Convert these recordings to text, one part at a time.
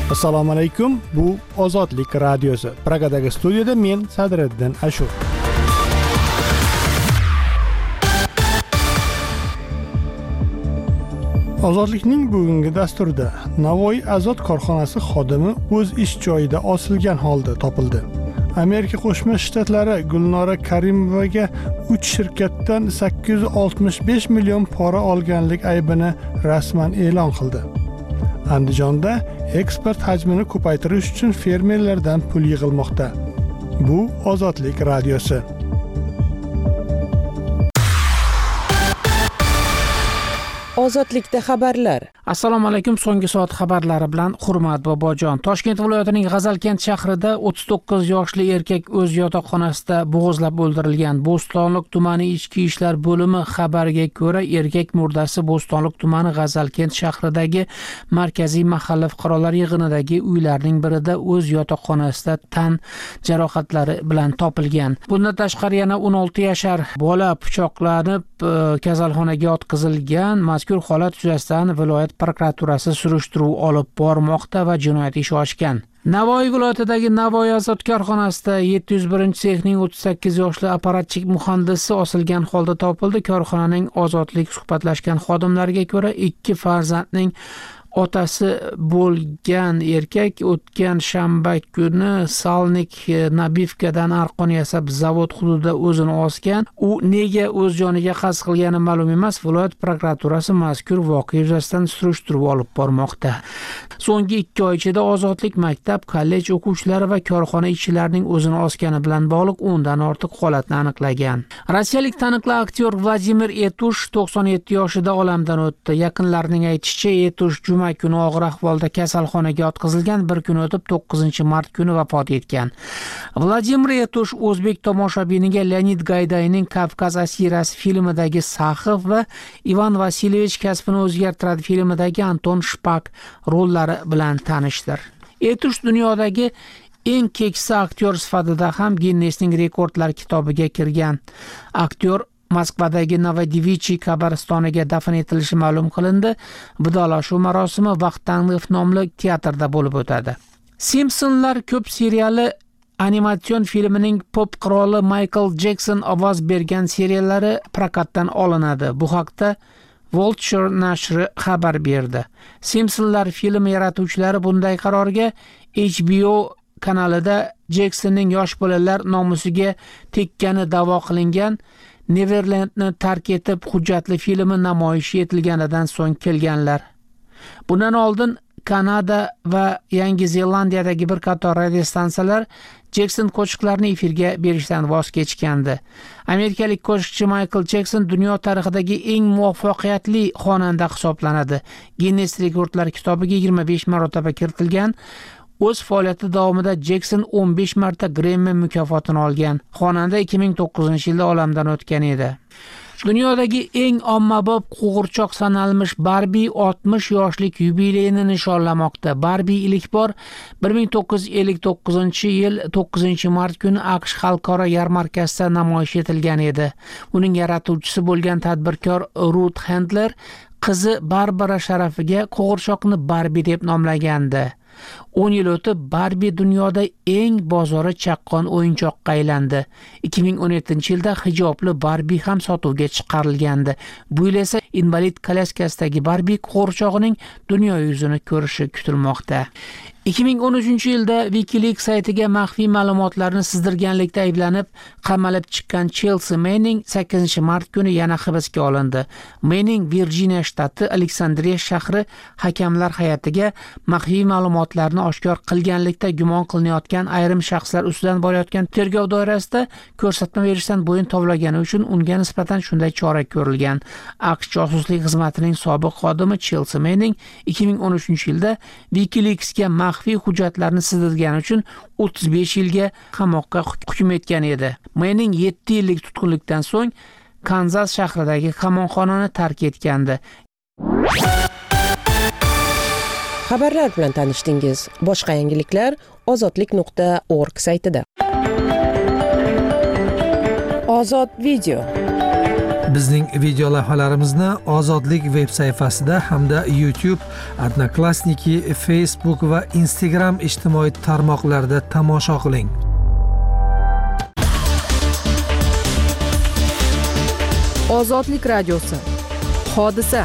Assalomu alaykum. Bu Ozodlik radiosi. Pragadagi studiyada men Sadriddin Ashur. Ozodlikning bugungi dasturida Navoiy Azot korxonasi xodimi o'z ish joyida osilgan holda topildi. Amerika Qo'shma Shtatlari Gulnora Karimovaga 3 shirkatdan 865 million pora olganlik aybini rasman e'lon qildi. Andijonda eksport hajmini ko'paytirish uchun fermerlardan pul yig'ilmoqda. Bu Ozodlik radiosi. Ozodlikda xabarlar. Assalomu alaykum. So'nggi soat xabarlari bilan Hurmat Bobojon. Toshkent viloyatining G'azalkent shahrida 39 yoshli erkak o'z yotoqxonasida bo'g'izlab o'ldirilgan. Bo'stonliq tumani ichki ishlar bo'limi xabariga ko'ra, erkak murdasi Bo'stonliq tumani G'azalkent shahridagi markaziy mahalla fuqarolar yig'inidagi uylarning birida o'z yotoqxonasida tan jarohatlari bilan topilgan. Bundan tashqari yana 16 yashar bola pichoqlanib kasalxonaga yotqizilgan. Mazkur holat yuzasidan viloyat prokuraturasi surishtiruv olib bormoqda va jinoyat ishi ochgan. Navoiy viloyatidagi Navoiy Azot korxonasida 701 sexning 38 yoshli apparatchik muhandisi osilgan holda topildi. Korxonaning ozodlik suhbatlashgan xodimlariga ko'ra, 2 farzandning otasi bo'lgan erkak o'tgan shanba kuni Salnik Nabivkadan arqon yasab zavod hududida o'zini osgan. U nega o'z joniga qasd qilgani ma'lum emas. Viloyat prokuraturasi mazkur voqea yuzasidan surishtiruv olib bormoqda. So'nggi 2 oy ichida Ozodlik maktab, kollej o'quvchilari va korxona ishchilarining o'zini osgani bilan bog'liq 10 dan ortiq holatni aniqlagan. Rossiyalik taniqli aktyor Vladimir Etush 97 yoshida olamdan o'tdi. Yaqinlarining aytishicha, Etush juma kuni og'ir ahvolda kasalxonaga yotqizilgan, bir kun o'tib 9-mart kuni vafot etgan. Vladimir Etush o'zbek tomoshabiniga Leonid Gaydayning Kavkaz asirasi filmidagi Saxov va Ivan Vasilyevich kasbini o'zgartiradi filmidagi Anton Shpak rollari bilan tanishdir. Etush dunyodagi eng keksa aktyor sifatida ham Ginnesning rekordlar kitobiga kirgan. Aktyor Moskvadagi Novodevichy qabristoniga dafn etilishi ma'lum qilindi. Vidolashuv marosimi Vaqtanliq nomli teatrda bo'lib o'tadi. Simpsonlar ko'p seriali animatsion filmining pop qiroli Michael Jackson ovoz bergan seriallari prokatdan olinadi. Bu haqda Vulture nashri xabar berdi. Simpsonlar filmi yaratuvchilari bunday qarorga HBO kanalida Jacksonning yosh bolalar nomusiga tekkani da'vo qilingan Neverlandni tark etib hujjatli filmi namoyish etilganidan so'ng kelganlar. Bundan oldin Kanada va Yangi Zelandiyadagi bir qator radiostansiyalar Jackson qo'shiqlarini efirga berishdan voz kechgandi. Amerikalik qo'shiqchi Michael Jackson dunyo tarixidagi eng muvaffaqiyatli xonanda hisoblanadi. Guinness rekordlar kitobiga 25 marotaba kiritilgan. O'z faoliyati davomida Jackson 15 marta Grammy mukofotini olgan. Xonanda 2009-yilda olamdan o'tgan edi. Dunyodagi eng ommabop qo'g'irchoq sanalmish Barbie 60 yoshlik yubileyini nishonlamoqda. Barbie ilk bor 1959-yil 9-mart kuni AQSh xalqaro yarmarkasida namoyish etilgan edi. Uning yaratuvchisi bo'lgan tadbirkor Ruth Handler qizi Barbara sharafiga qo'g'irchoqni Barbie deb nomlagandi. 10 yil o'tib Barbie dunyoda eng bozori chaqqon o'yinchoqqa aylandi. 2017-yilda hijobli Barbie ham sotuvga chiqarilgandi. Bu yil esa invalid kolyaskasidagi Barbie qo'g'irchog'ining dunyo yuzini ko'rishi kutilmoqda. 2013-yilda WikiLeaks saytiga maxfiy ma'lumotlarni sizdirganlikda ayblanib qamalib chiqqan Chelsea Manning 8-mart kuni yana hibsga olindi. Manning Virjiniya shtati Aleksandriya shahri hakamlar hay'atiga maxfiy ma'lumotlarni oshkor qilganlikda gumon qilinayotgan ayrim shaxslar ustidan borayotgan tergov doirasida ko'rsatma berishdan bo'yin tovlagani uchun unga nisbatan shunday chora ko'rilgan. AQSh josuslik xizmatining sobiq xodimi Chelsea Manning 2013-yilda WikiLeaksga maxfiy hujjatlarni sizdirgani uchun 35 yilga qamoqqa hukm etgan edi. Manning 7 yillik tutqunlikdan so'ng Kanzas shahridagi qamoqxonani tark etgandi. Xabarlar bilan tanishdingiz. Boshqa yangiliklar ozodlik.org saytida. Ozod video. Bizning video lavhalarimizni Ozodlik veb sayfasida hamda YouTube, Odnoklassniki, Facebook va Instagram ijtimoiy tarmoqlarida tomosha qiling. Ozodlik radiosi. Hodisa.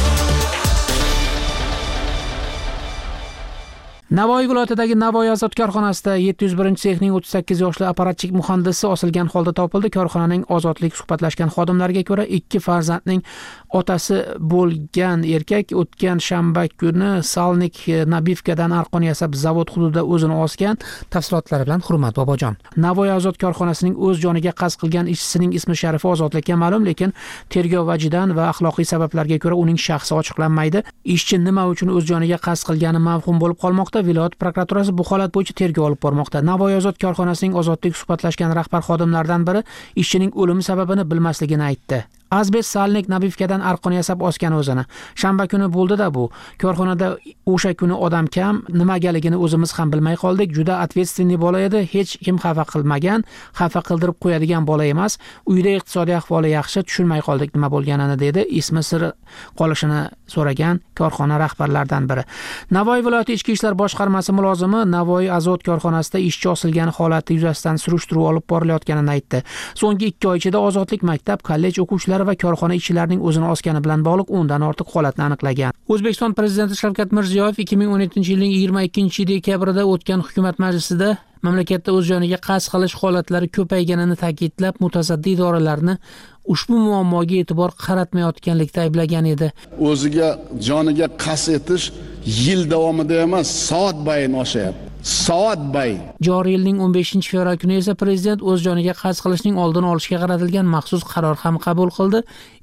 Navoiy viloyatidagi Navoiy Azot korxonasida 701-sexning 38 yoshli apparatchik muhandisi osilgan holda topildi. Korxonaning Ozodlik suhbatlashgan xodimlariga ko'ra, 2 farzandning otasi bo'lgan erkak o'tgan shanba kuni Salnik Nabivkadan arqon yasab zavod hududida o'zini osgan. Tafsilotlari bilan Hurmat Bobojon. Navoiy Azot korxonasining o'z joniga qasd qilgan ishchisining ismi sharifi ozodlikka ma'lum, lekin tergov vajidan va axloqiy sabablarga ko'ra uning shaxsi ochiqlanmaydi. Ishchi nima uchun o'z joniga qasd qilgani mavhum bo'lib qolmoqda. Viloyat prokuraturasi bu holat bo'yicha tergov olib bormoqda. Navoiy Azot korxonasining ozodlik suhbatlashgan rahbar xodimlaridan biri ishchining o'limi sababini bilmasligini aytdi. Azbest Salnik Nabivkadan arqon yasab osgan o'zini. Shanba kuni bo'ldi-da bu. Korxonada o'sha kuni odam kam, nimagaligini o'zimiz ham bilmay qoldik. Juda ответственный bola edi, hech kim xafa qilmagan, xafa qildirib qo'yadigan bola emas. Uyda iqtisodiy ahvoli yaxshi, tushunmay qoldik nima bo'lganini dedi. Ismi sir qolishini so'ragan korxona rahbarlaridan biri. Navoiy viloyati ichki ishlar boshqarmasi mulozimi Navoiy Azot korxonasida ishchi osilgani holati yuzasidan surishtiruv olib borilayotganini aytdi. So'nggi 2 oy ichida Ozodlik maktab, kollej o'quvchilari va korxona ishchilarining o'zini osgani bilan bog'liq 10 dan ortiq holatni aniqlagan. O'zbekiston prezidenti Shavkat Mirziyoyev 2017-yilning 22-dekabrida o'tgan hukumat majlisida mamlakatda o'z joniga qasd qilish holatlari ko'payganini ta'kidlab, mutasaddi idoralarni ushbu muammoga e'tibor qaratmayotganlikda ayblagan edi. O'ziga joniga qasd etish yil davomida emas, soat bayin oshyapti. Soat bayin. Joriy yilning 15-fevral kuni esa prezident o'z joniga qasd qilishning oldini olishga qaratilgan maxsus qaror ham qabul qildi.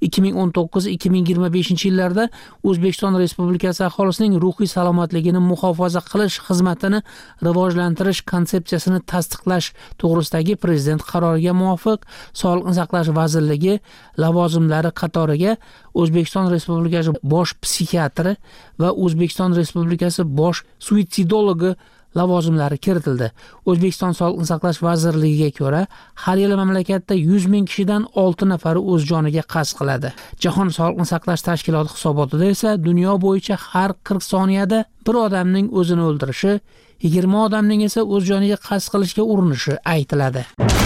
2019-2025 yillarda O'zbekiston Respublikasi aholisining ruhiy salomatligini muhofaza qilish xizmatini rivojlantirish konsepsiyasini tasdiqlash to'g'risidagi prezident qaroriga muvofiq Sog'liqni saqlash vazirligi lavozimlari qatoriga O'zbekiston Respublikasi bosh psixiatri va O'zbekiston Respublikasi bosh suitsidologi lavozimlari kiritildi. O'zbekiston Sog'liqni saqlash vazirligiga ko'ra, har yili mamlakatda 100 ming kishidan 6 nafari o'z joniga qasd qiladi. Jahon Sog'liqni saqlash tashkiloti hisobotida esa dunyo bo'yicha har 40 soniyada bir odamning o'zini o'ldirishi, 20 odamning esa o'z joniga qasd qilishga urinishi aytiladi.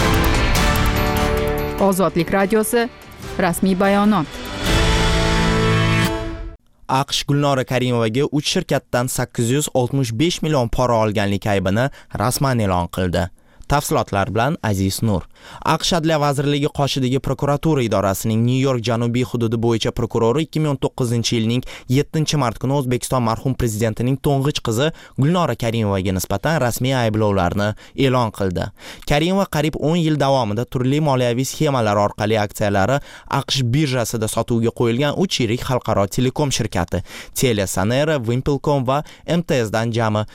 Ozodlik radiosi. Rasmiy bayonot. AQSh Gulnora Karimovaga 3 shirkatdan 865 million pora olganlik aybini rasman e'lon qildi. Tafsilotlar bilan Aziz Nur. AQSh Adliya vazirligi qoshidagi prokuratura idorasining New York janubiy hududi bo'yicha prokurori 2019-yilning 7-mart kuni O'zbekiston marhum prezidentining to'ng'ich qizi Gulnora Karimovaga nisbatan rasmiy ayblovlarni e'lon qildi. Karimova qariyb 10 yil davomida turli moliyaviy sxemalar orqali aksiyalari AQSh birjasida sotuvga qo'yilgan 3 yirik xalqaro telekom shirkati TeliaSonera, Wimpelcom va MTS dan jami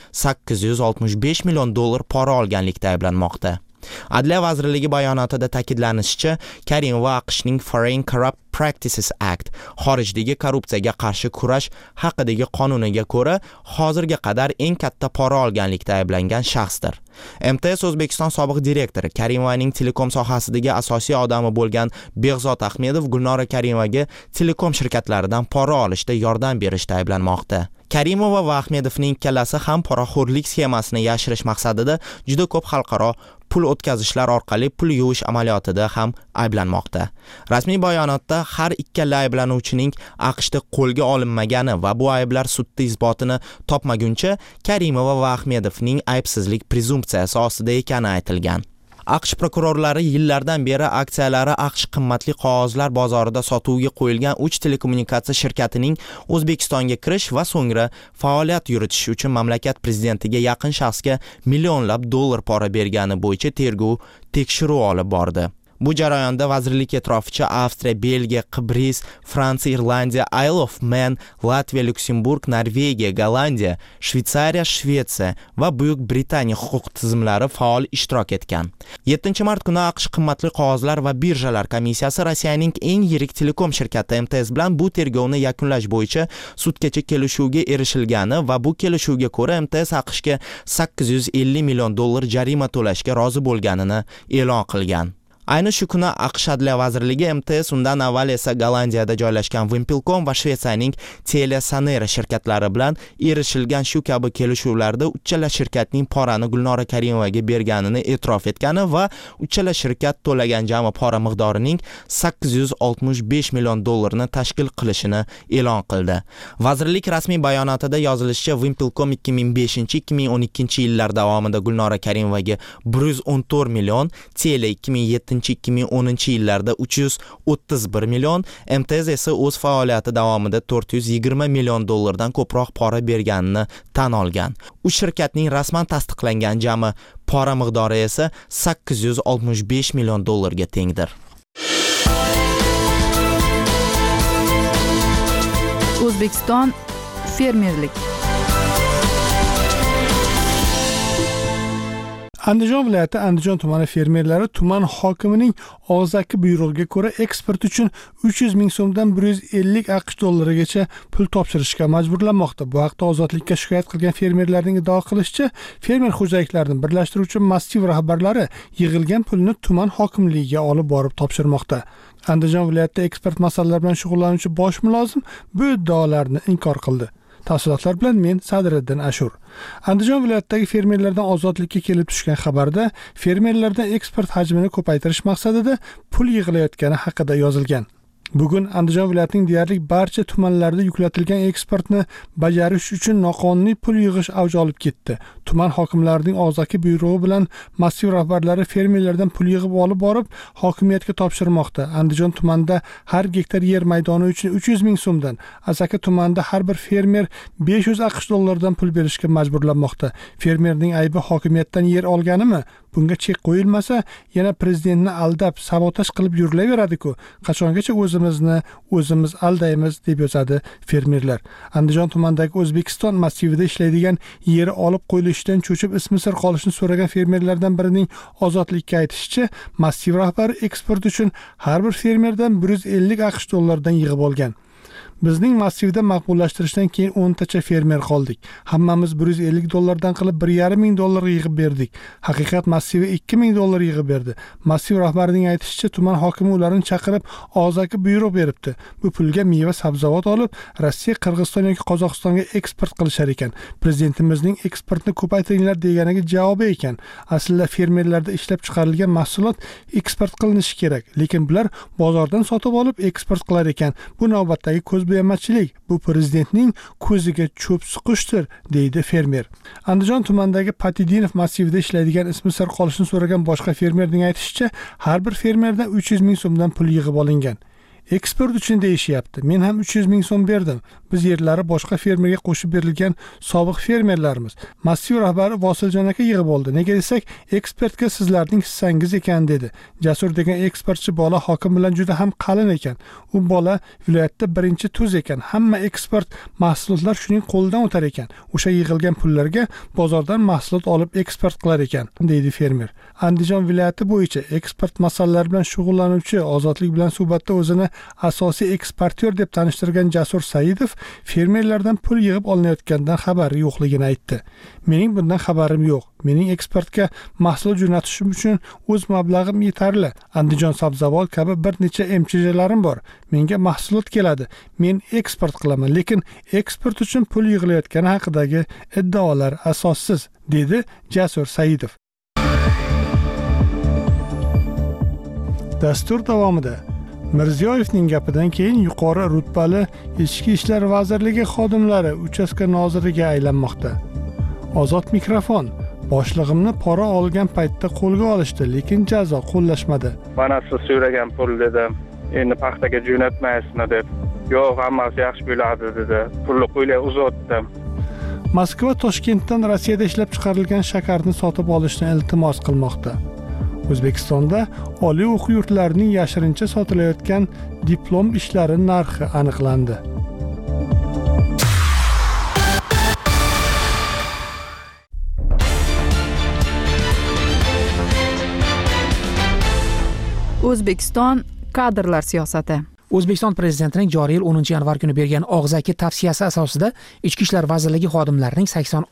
865 million dollar pora olganlikda ayblanmoqda. Adliya vazirligi bayonotida ta'kidlanishicha, Karimova AQShning Foreign Corrupt Practices Act xorijdagi korrupsiyaga qarshi kurash haqidagi qonuniga ko'ra hozirga qadar eng katta pora olganlikda ayblangan shaxsdir. MTS O'zbekiston sobiq direktori Karimovaning telekom sohasidagi asosiy odami bo'lgan Behzod Ahmedov Gulnora Karimovaga telekom shirkatlaridan pora olishda yordam berishda ayblanmoqda. Karimova va Ahmedovning ikkalasi ham poraxo'rlik sxemasini yashirish maqsadida juda ko'p xalqaro pul o'tkazishlar orqali pul yuvish amaliyotida ham ayblanmoqda. Rasmiy bayonotda har ikkala ayblanuvchining AQShda qo'lga olinmagani va bu ayblar sudda isbotini topmaguncha Karimova va Ahmedovning aybsizlik prezumpsiyasi ostida ekani aytilgan. AQSh prokurorlari yillardan beri aksiyalari AQSh qimmatli qog'ozlar bozorida sotuvga qo'yilgan 3 telekommunikatsiya shirkatining O'zbekistonga kirish va so'ngra faoliyat yuritish uchun mamlakat prezidentiga yaqin shaxsga millionlab dollar pora bergani bo'yicha tergov tekshiruv olib bordi. Bu jarayonda vazirlik e'tiroficha Avstriya, Belgiya, Qibris, Fransiya, Irlandiya, Isle of Man, Latviya, Lyuksemburg, Norvegiya, Gollandiya, Shveysariya, Shvetsiya va Buyuk Britaniya huquq tizimlari faol ishtirok etgan. 7-mart kuni AQSh qimmatli qog'ozlar va birjalar komissiyasi Rossiyaning eng yirik telekom shirkati MTS bilan bu tergovni yakunlash bo'yicha sudgacha kelishuvga erishilgani va bu kelishuvga ko'ra MTS AQShga 850 million dollar jarima to'lashga rozi bo'lganini e'lon qilgan. Ayni shu kuni AQSh Adliya vazirligi MTS, undan avval esa Gollandiyada joylashgan Wimpelcom va Shvetsiyaning TeliaSonera shirkatlari bilan erishilgan shu kabi kelishuvlarda uchala shirkatning porani Gulnora Karimovaga berganini e'tirof etgani va uchala shirkat to'lagan jami pora miqdorining 865 million dollarni tashkil qilishini e'lon qildi. Vazirlik rasmiy bayonotida yozilishicha, Wimpelcom 2005-2012 yillar davomida Gulnora Karimovaga 114 million, Telia 2007-2010 yillarda 331 million, MTS esa o'z faoliyati davomida 420 million dollardan ko'proq pora berganini tan olgan. Uch shirkatning rasman tasdiqlangan jami pora miqdori esa 865 million dollarga tengdir. O'zbekiston fermerlik. Andijon viloyati Andijon tumani fermerlari tuman hokimining og'zaki buyrug'iga ko'ra eksport uchun 300 ming so'mdan 150 AQSh dollarigacha pul topshirishga majburlanmoqda. Bu haqda Ozodlikka shikoyat qilgan fermerlarning iddao qilishicha, fermer xo'jaliklarini birlashtiruvchi massiv rahbarlari yig'ilgan pulni tuman hokimligiga olib borib topshirmoqda. Andijon viloyatida eksport masalalari bilan shug'ullanuvchi bosh mulozim bu iddaolarni inkor qildi. Tafsilotlar bilan men Sadriddin Ashur. Andijon viloyatidagi fermerlardan ozodlikka kelib tushgan xabarda fermerlardan eksport hajmini ko'paytirish maqsadida pul yig'ilayotgani haqida yozilgan. Bugun Andijon viloyatining deyarli barcha tumanlarida yuklatilgan eksportni bajarish uchun noqonuniy pul yig'ish avj olib ketdi. Tuman hokimlarining og'zaki buyrug'i bilan massiv rahbarlari fermerlardan pul yig'ib olib borib hokimiyatga topshirmoqda. Andijon tumanida har gektar yer maydoni uchun 300 ming so'mdan, Asaka tumanida har bir fermer 500 AQSh dollaridan pul berishga majburlanmoqda. Fermerning aybi hokimiyatdan yer olganimi? Bunga chek qo'yilmasa, yana prezidentni aldab, sabotaj qilib yurilaveradi-ku. Qachongacha o'zimiz aldaymiz, deb yozadi fermerlar. Andijon tumanidagi O'zbekiston massivida ishlaydigan yeri olib qo'yilishidan cho'chib ismi-sir qolishni so'ragan fermerlardan birining Ozodlikka aytishicha, massiv rahbari eksport uchun har bir fermerdan 150 AQSh dollaridan yig'ib olgan. Bizning massivda maqbullashtirishdan keyin 10 tacha fermer qoldik. Hammamiz 150 dollardan qilib 1,5 ming dollar yig'ib berdik. Haqiqat massivi 2 ming dollar yig'ib berdi. Massiv rahbarining aytishicha, tuman hokimi ularni chaqirib og'zaki buyruq beribdi. Bu pulga meva sabzavot olib, Rossiya, Qirg'iziston yoki Qozog'istonga eksport qilishar ekan. Prezidentimizning eksportni ko'paytiringlar deganiga javobi ekan. Aslida fermerlarda ishlab chiqarilgan mahsulot eksport qilinishi kerak, lekin bular bozordan sotib olib eksport qilar ekan. Bu navbatdagi ko'zbo'yamachilik, bu prezidentning ko'ziga cho'p suqishdir, deydi fermer. Andijon tumanidagi Patidinov massivida ishlaydigan ismi sir qolishini so'ragan boshqa fermerning aytishicha, har bir fermerdan 300 ming so'mdan pul yig'ib olingan. Eksport uchun deyishyapti. Men ham 300 ming so'm berdim. Biz yerlari boshqa fermerga qo'shib berilgan sobiq fermerlarimiz. Massiv rahbari Vosiljon aka yig'ib oldi. Nega desak, ekspertga sizlarning hissangiz ekan dedi. Jasur degan eksportchi bola hokim bilan juda ham qalin ekan. U bola viloyatda birinchi tuz ekan. Hamma eksport mahsulotlar shuning qo'lidan o'tar ekan. O'sha yig'ilgan pullarga bozordan mahsulot olib eksport qilar ekan, deydi fermer. Andijon viloyati bo'yicha eksport masalalari bilan shug'ullanuvchi Ozodlik bilan suhbatda o'zini asosiy eksportyor deb tanishtirgan Jasur Saidov fermerlardan pul yig'ib olinayotganidan xabari yo'qligini aytdi. Mening bundan xabarim yo'q. Mening eksportga mahsulot jo'natishim uchun o'z mablag'im yetarli. Andijon sabzavot kabi bir necha MCJlarim bor. Menga mahsulot keladi. Men eksport qilaman, lekin eksport uchun pul yig'ilayotgani haqidagi iddaolar asossiz, dedi Jasur Saidov. Dastur davomida Mirziyoyevning gapidan keyin yuqori rutbali Ichki ishlar vazirligi xodimlari uchastka noziriga aylanmoqda. Ozod mikrofon. Boshlig'imni pora olgan paytda qo'lga olishdi, lekin jazo qo'llashmadi. Mana siz so'ragan pul dedim. Endi paxtaga jo'natmaysizmi deb. Yo'q, hammasi yaxshi bo'ladi dedi. Pulni qo'ylay uzatdim. Moskva Toshkentdan Rossiyada ishlab chiqarilgan shakarni sotib olishni iltimos qilmoqda. O'zbekistonda oliy o'quv yurtlarining yashirincha sotilayotgan diplom ishlari narxi aniqlandi. O'zbekiston kadrlar siyosati. O'zbekiston Prezidentining joriy yil 10 yanvar kuni bergan og'zaki tavsiyasi asosida Ichki ishlar vazirligi xodimlarining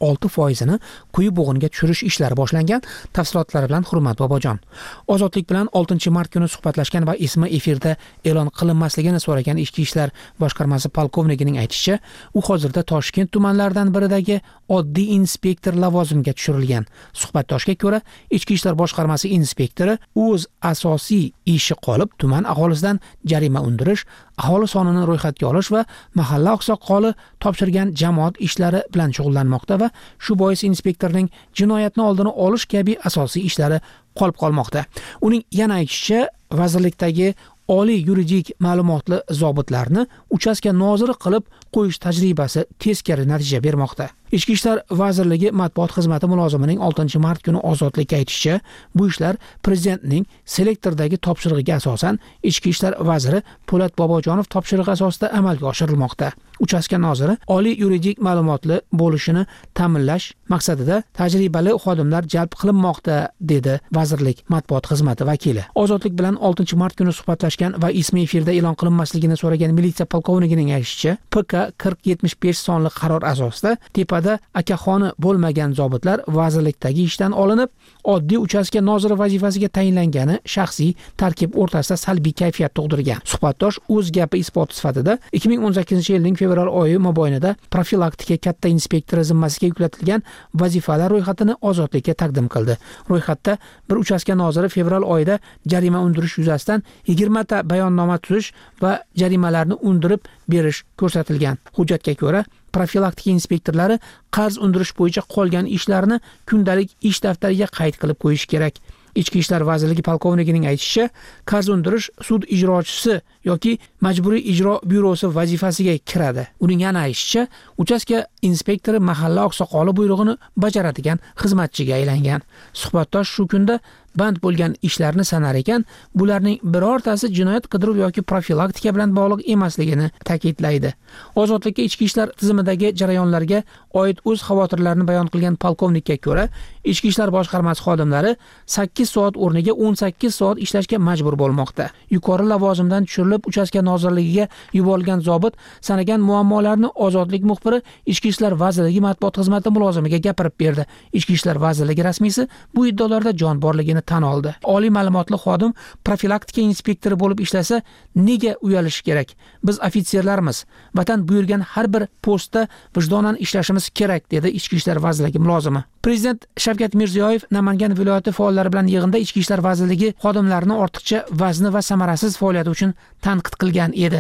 86%ni quyi bo'g'inga tushirish ishlari boshlangan. Tafsilotlari bilan Hurmat Bobojon. Ozodlik bilan 6 mart kuni suhbatlashgan va ismi efirda e'lon qilinmasligini so'ragan Ichki ishlar boshqarmasi polkovnikining aytishicha, u hozirda Toshkent tumanlaridan biridagi oddiy inspektor lavozimiga tushirilgan. Suhbatdoshga ko'ra, Ichki ishlar boshqarmasi inspektori o'z asosiy ishi qolib, tuman aholisidan jarima undirish, aholi sonini ro'yxatga olish va mahalla oqsoqoli topshirgan jamoat ishlari bilan shug'ullanmoqda va shu bois inspektorning jinoyatni oldini olish kabi asosiy ishlari qolib qolmoqda. Uning yana aytishicha, vazirlikdagi oliy yuridik ma'lumotli zobitlarni uchastka noziri qilib qo'yish tajribasi teskari natija bermoqda. Ichki ishlar vazirligi matbuot xizmati mulozimining 6 mart kuni Ozodlikka aytishicha, bu ishlar prezidentning selektordagi topshirig'iga asosan Ichki ishlar vaziri Po'lat Bobojonov topshirig'i asosida amalga oshirilmoqda. Uchastka noziri oliy yuridik ma'lumotli bo'lishini ta'minlash maqsadida tajribali xodimlar jalb qilinmoqda, dedi vazirlik matbuot xizmati vakili. Ozodlik bilan 6 mart kuni suhbatlashgan va ismi efirda e'lon qilinmasligini so'ragan militsiya polkovnikining aytishicha, PK 4075 sonli qaror asosida tepada akaxoni bo'lmagan zobitlar vazirlikdagi ishdan olinib, oddiy uchastka noziri vazifasiga tayinlangani shaxsiy tarkib o'rtasida salbiy kayfiyat tug'dirgan. Suhbatdosh o'z gapi isboti sifatida 2018-yilning fevral oyi mobaynida profilaktika katta inspektori zimmasiga yuklatilgan vazifalar ro'yxatini Ozodlikka taqdim qildi. Ro'yxatda bir uchastka noziri fevral oyida jarima undirish yuzasidan 20 ta bayonnoma tuzish va jarimalarni undirib berish ko'rsatilgan. Hujjatga ko'ra, profilaktika inspektorlari qarz undirish bo'yicha qolgan ishlarini kundalik ish daftariga qayd qilib qo'yish kerak. Ichki ishlar vazirligi polkovnikining aytishicha, qarz undirish sud ijrochisi yoki majburiy ijro byurosi vazifasiga kiradi. Uning yana aytishicha, uchastka inspektori mahalla oqsoqoli buyrug'ini bajaradigan xizmatchiga aylangan. Suhbatdosh shu kunda band bo'lgan ishlarni sanar ekan, bularning birortasi jinoyat qidiruv yoki profilaktika bilan bog'liq emasligini ta'kidlaydi. Ozodlikka ichki ishlar tizimidagi jarayonlarga oid o'z xavotirlarini bayon qilgan polkovnikka ko'ra, ichki ishlar boshqarmasi xodimlari 8 soat o'rniga 18 soat ishlashga majbur bo'lmoqda. Yuqori lavozimdan tushirilib uchastka nozirligiga yuborilgan zobit sanagan muammolarni Ozodlik muxbiri Ichki ishlar vazirligi matbuot xizmati mulozimiga gapirib berdi. Ichki ishlar vazirligi rasmiysi bu iddaolarda jon borligini tan oldi. Oliy ma'lumotli xodim profilaktika inspektori bo'lib ishlasa, nega uyalish kerak? Biz ofitserlarmiz. Vatan buyurgan har bir postda vijdonan ishlashimiz kerak, dedi Ichki ishlar vazirligi mulozimi. Prezident Shavkat Mirziyoyev Namangan viloyati faollari bilan yig'inda Ichki ishlar vazirligi xodimlarini ortiqcha vazni va samarasiz faoliyati uchun tanqid qilgan edi.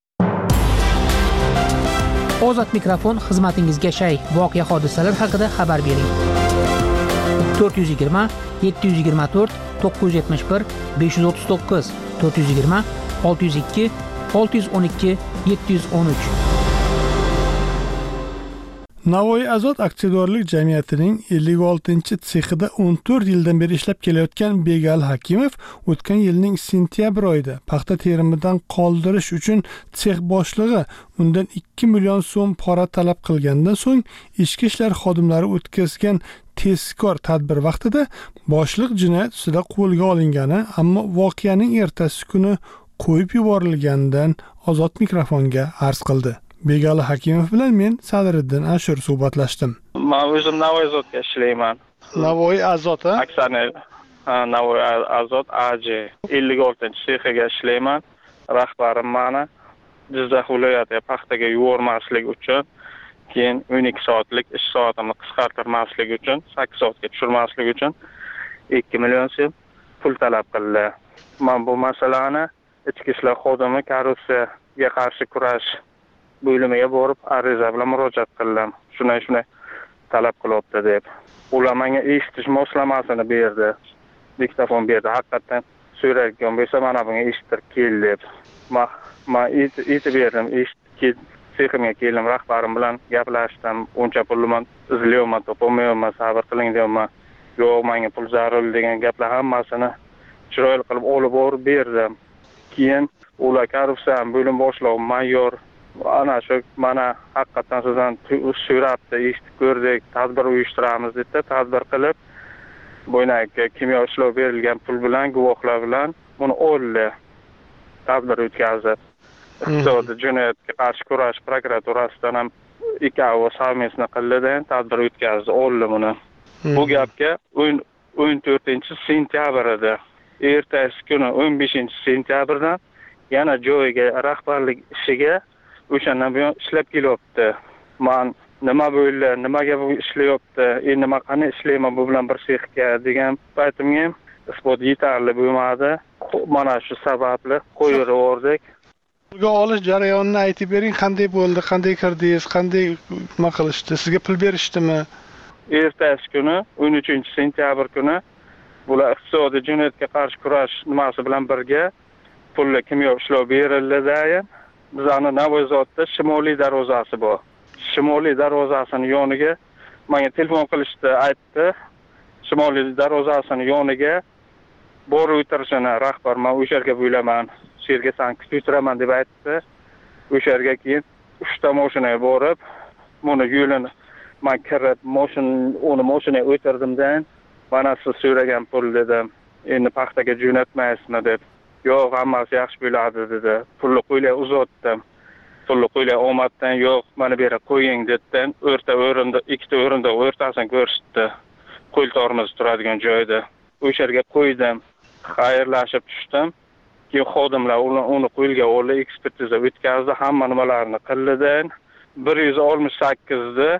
Ozod mikrofon xizmatingizga shay. Voqea hodisalar haqida xabar bering. 420 724 971 539 420 602 612 713. Navoiy Azod aksiyadorlik jamiyatining 56-tsexida 14 yildan beri ishlab kelayotgan Begal Hakimov o'tgan yilning sentyabr oyida paxta terimidan qoldirish uchun sex boshlig'i undan 2 million so'm pora talab qilgandan so'ng ichki ishlar xodimlari o'tkazgan tezkor tadbir vaqtida boshliq jinoyat ustida qo'lga olingani, ammo voqeaning ertasi kuni qo'yib yuborilganidan Ozod mikrofonga arz qildi. Begal Hakimov bilan men Sadriddin Ashur suhbatlashdim. Men o'zim Navoiy Azodga ishlayman. Navoiy Azod, Aksioner Navoiy Azod AJ 56-sexiga ishlayman. Rahbarim meni Jizzax viloyatiga paxtaga yubormaslik uchun, keyin 12 soatlik ish soatini qisqartirmaslik uchun, 8 soatga tushirmaslik uchun 2 million so'm pul talab qildi. Men bu masalani ichki ishlar xodimi korrupsiyaga qarshi kurash bo'limiga borib ariza bilan murojaat qildim. Shunday talab qilyapti deb. Ular menga eshitish moslamasini berdi. Diktafon berdi. Haqiqatan so'rayotgan bo'lsa, mana bunga eshittir kel deb. Men aytib berdim. Seximga keldim, rahbarim bilan gaplashdim. Uncha pulni men izlayapman, topolmayapman, sabr qiling deyapman. Yo'q, menga pul zarur degan gaplar hammasini chiroyli qilib olib borib berdim. Keyin ular korrupsiya bo'lim boshlig'i mayor ana shu mana haqiqatan sizdan so'rabdi, eshitib ko'rdik, tadbir uyushtiramiz debdi. Tadbir qilib, bo'ynagi kimyo ishlov berilgan pul bilan, guvohlar bilan buni oldi. Tadbir o'tkazdi. iqtisodiy jinoyatga qarshi kurash prokuraturasidan ham ikkovi совместно qildi, tadbir o'tkazdi, oldi buni. Bu gapga 14-sentyabr edi. Ertasi kuni 15-sentyabrdan yana joyiga rahbarlik ishiga o'shandan buyon ishlab kelyapti. Men nima bo'ldi, nimaga bu ishlayapti, endi nima qani ishlayman bu bilan bir sexga degan paytimga isbot yetarli bo'lmadi. Mana shu sababli qo'yib yubordik. Pulga olish jarayonini aytib bering, qanday bo'ldi, qanday kirdingiz, qanday nima qilishdi, sizga pul berishdimi? Ertasi kuni 13-sentyabr kuni bular iqtisodiy jinoyatga qarshi kurash nimasi bilan birga pulli kimyo ishlov berildi. Bizning Navoiyzodda Shimoliy darvozasi bor. Shimoliy darvozasining yoniga menga telefon qilishdi, aytdi. Shimoliy darvozasining yoniga borib o'tirishini rahbar men o'sha yerga bo'laman, shu yerga san kutib o'tiraman deb aytdi. O'sha yerga keyin 3 ta mashinaga borib, buni yo'lini men kirib, mashinaga o'tirdimdan, mana siz so'ragan pul dedim. Endi paxtaga jo'natmaysizmi deb. Yo'q, hammasi yaxshi bo'ladi dedi. Pulni qo'ylay uzatdim. Pulni qo'ylay olmaddan, yo'q, mana bu yerga qo'ying dedidan, ikkita o'rinda o'rtasini ko'rsatdi. Qo'l tormoz turadigan joyda. O'sha yerga qo'ydim. Xayrlashib tushdim. Keyin xodimlar uni qo'lga oldi, ekspertiza o'tkazdi, hamma nimalarni qildidan 168 da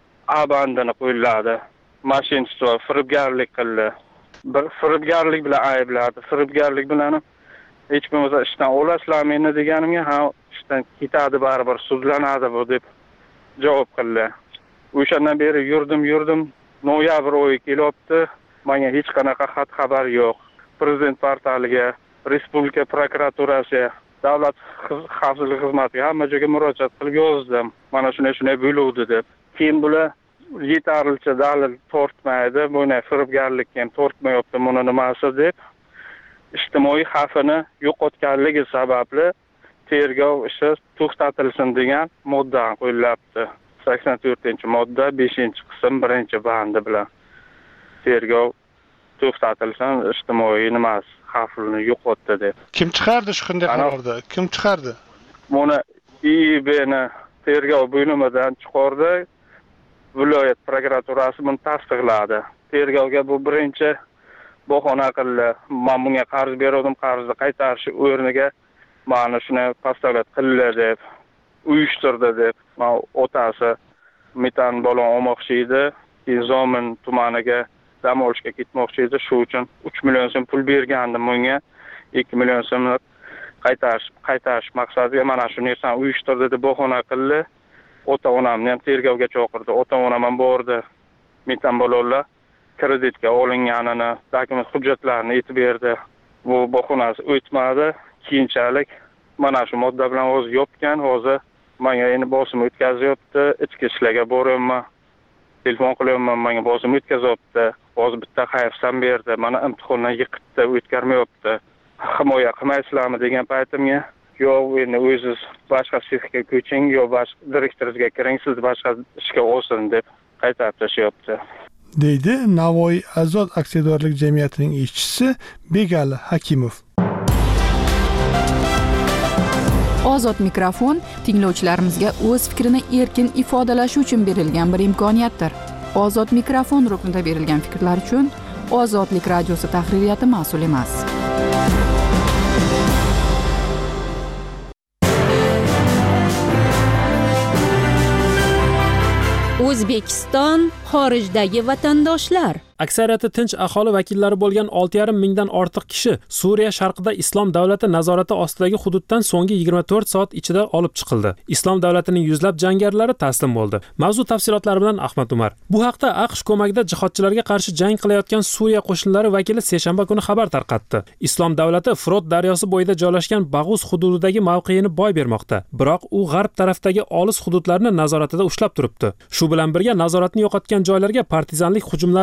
A bandini qo'lladi. Mashinchilar firibgarlik qildi. Bir firibgarlik bilan aybladi. Firibgarlik bilan hech bo'lmasa ishdan olasizlar meni deganimga, ha, ishdan ketadi baribir, sudlanadi bu deb javob qildi. O'shandan beri yurdim, noyabr oyi kelyapti. Menga hech qanaqa xabar yo'q. Prezident portaliga, Respublika prokuraturasiga, davlat xavfsizlik xizmatiga hamma joyga murojaat qilib yozdim. Mana shunday bo'luvdi deb. Keyin bular yetarlicha dalil tortmaydi, buni firibgarlikka ham tortmayapti, buni nimasi deb ijtimoiy xavfini yo'qotganligi sababli tergov ishi to'xtatilsin degan modda qo'yilibdi. 84-modda 5-qism 1-bandi bilan tergov to'xtatilsin, ijtimoiy nimasi xavfini yo'qotdi deb. Kim chiqardi shunday qarorni? Kim chiqardi? Buni IIBni tergov bo'limidan chiqardi. Viloyat prokuraturasi buni tasdiqladi. Tergovga bu birinchi bahona qildi. Men bunga qarz berdim, qarzni qaytarish o'rniga meni shuni pastavlat qildi deb, uyushtirdi deb. Men otasi metan bola olmoqchi edi, Zomin tumaniga dam olishga ketmoqchi edi. Shu uchun 3 million so'm pul bergandim bunga. 2 million so'mni qaytarish maqsadiga mana shu narsani uyushtirdi deb bahona qildi. Ota-onamni ham tergovga chaqirdi. Ota-onam ham bordi. Metan bolalar kreditga olinganini, dokument hujjatlarini aytib berdi. Bu bahonasi o'tmadi. Keyinchalik mana shu modda bilan o'zi yopgan, hozir menga endi bosim o'tkazyapti. Ichki ishlarga boryapman. Telefon qilyapman, menga bosim o'tkazyapti. Hozir bitta hayfsan berdi. Mana imtihondan yiqitdi, o'tkazmayapti. Himoya qilmaysizlarmi degan paytimga, yo'q, endi o'zingiz boshqa sexga ko'ching, yo boshqa direktoringizga kiring, sizni boshqa ishga olsin deb qaytarib tashyapti. Deydi Navoiy Azod aksiyadorlik jamiyatining ishchisi Begali Hakimov. Ozod mikrofon tinglovchilarimizga o'z fikrini erkin ifodalashi uchun berilgan bir imkoniyatdir. Ozod mikrofon ruknida berilgan fikrlar uchun Ozodlik radiosi tahririyati mas'ul emas. O'zbekiston xorijdagi vatandoshlar. Aksariyati tinch aholi vakillari bo'lgan 6,5 mingdan ortiq kishi Suriya sharqida Islom davlati nazorati ostidagi hududdan so'nggi 24 soat ichida olib chiqildi. Islom davlatining yuzlab jangarilar taslim bo'ldi. Mavzu tafsilotlari bilan Ahmad Umar. Bu haqda AQSh ko'magida jihodchilarga qarshi jang qilayotgan Suriya qo'shinlari vakili seshanba kuni xabar tarqatdi. Islom davlati Frot daryosi bo'yida joylashgan Bag'uz hududidagi mavqeini boy bermoqda. Biroq u g'arb tarafdagi olis hududlarni nazoratida ushlab turibdi. Shu bilan birga nazoratni yo'qotgan joylarga partizanlik hujumlari boshlandi.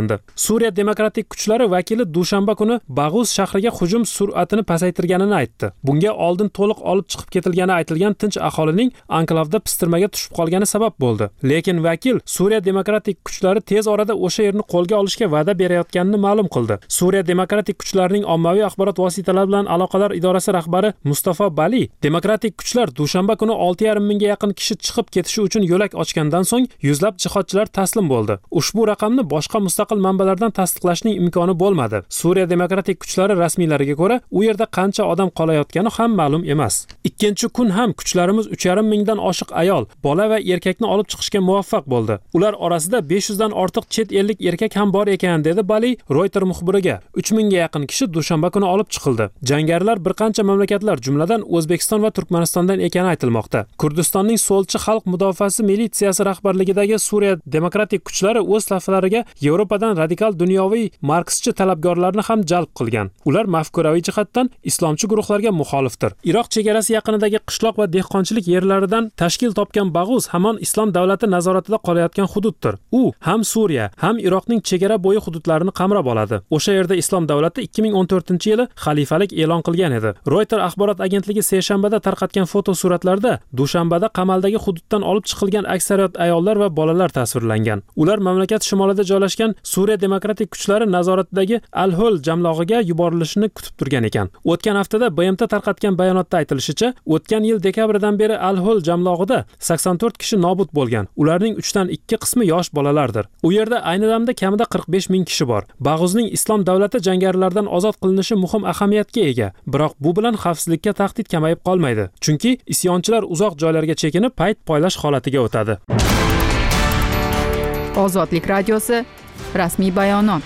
boshlandi. Suriya demokratik kuchlari vakili dushanba kuni Bag'uz shahriga hujum sur'atini pasaytirganini aytdi. Bunga oldin to'liq olib chiqib ketilgani aytilgan tinch aholining anklavda pistirmaga tushib qolgani sabab bo'ldi. Lekin vakil Suriya demokratik kuchlari tez orada o'sha yerni qo'lga olishga va'da berayotganini ma'lum qildi. Suriya demokratik kuchlarining ommaviy axborot vositalari bilan aloqalar idorasi rahbari Mustafa Bali demokratik kuchlar dushanba kuni 6,5 mingga yaqin kishi chiqib ketishi uchun yo'lak ochgandan so'ng yuzlab jihodchilar taslim bo'ldi. Ushbu raqamni boshqa mustaqil manbalardan tasdiqlashning imkoni bo'lmadi. Suriya demokratik kuchlari rasmiylariga ko'ra, u yerda qancha odam qolayotgani ham ma'lum emas. Ikkinchi kun ham kuchlarimiz 3,5 mingdan oshiq ayol, bola va erkakni olib chiqishga muvaffaq bo'ldi. Ular orasida 500 dan ortiq chet ellik erkak ham bor ekan, dedi Bali Reuters muxbiriga. 3 mingga yaqin kishi dushanba kuni olib chiqildi. Jangarilar bir qancha mamlakatlar, jumladan O'zbekiston va Turkmanistondan ekani aytilmoqda. Kurdistonning So'lchi xalq mudofaasi militsiyasi rahbarligidagi Suriya demokratik kuchlari o'z saflariga Yevropadan radikal dunyoviy markschi talabgorlarni ham jalb qilgan. Ular mafkuraviy jihatdan islomchi guruhlarga muxolifdir. Iroq chegarasi yaqinidagi qishloq va dehqonchilik yerlaridan tashkil topgan Bag'uz hamon islom davlati nazoratida qolayotgan hududdir. U ham Suriya, ham Iroqning chegara bo'yi hududlarini qamrab oladi. O'sha yerda islom davlati 2014-yili xalifalik e'lon qilgan edi. Reuters axborot agentligi seshanbada tarqatgan fotosuratlarda dushanbada qamaldagi hududdan olib chiqilgan aksariyat ayollar va bolalar tasvirlangan. Ular mamlakat shimolida joylashgan Suriya demokratik kuchlari nazoratidagi Al-Hol jamlog'iga yuborilishini kutib turgan ekan. O'tgan haftada BMT tarqatgan bayonotda aytilishicha, o'tgan yil dekabrdan beri Al-Hol jamlog'ida 84 kishi nobud bo'lgan. Ularning 3 dan 2 qismi yosh bolalardir. U yerda ayni damda kamida 45 ming kishi bor. Bag'uzning islom davlati jangarilardan ozod qilinishi muhim ahamiyatga ega. Biroq bu bilan xavfsizlikka tahdid kamayib qolmaydi. Chunki isyonchilar uzoq joylarga chekinib, payt poylash holatiga o'tadi. Ozodlik radiosi rasmiy bayonot.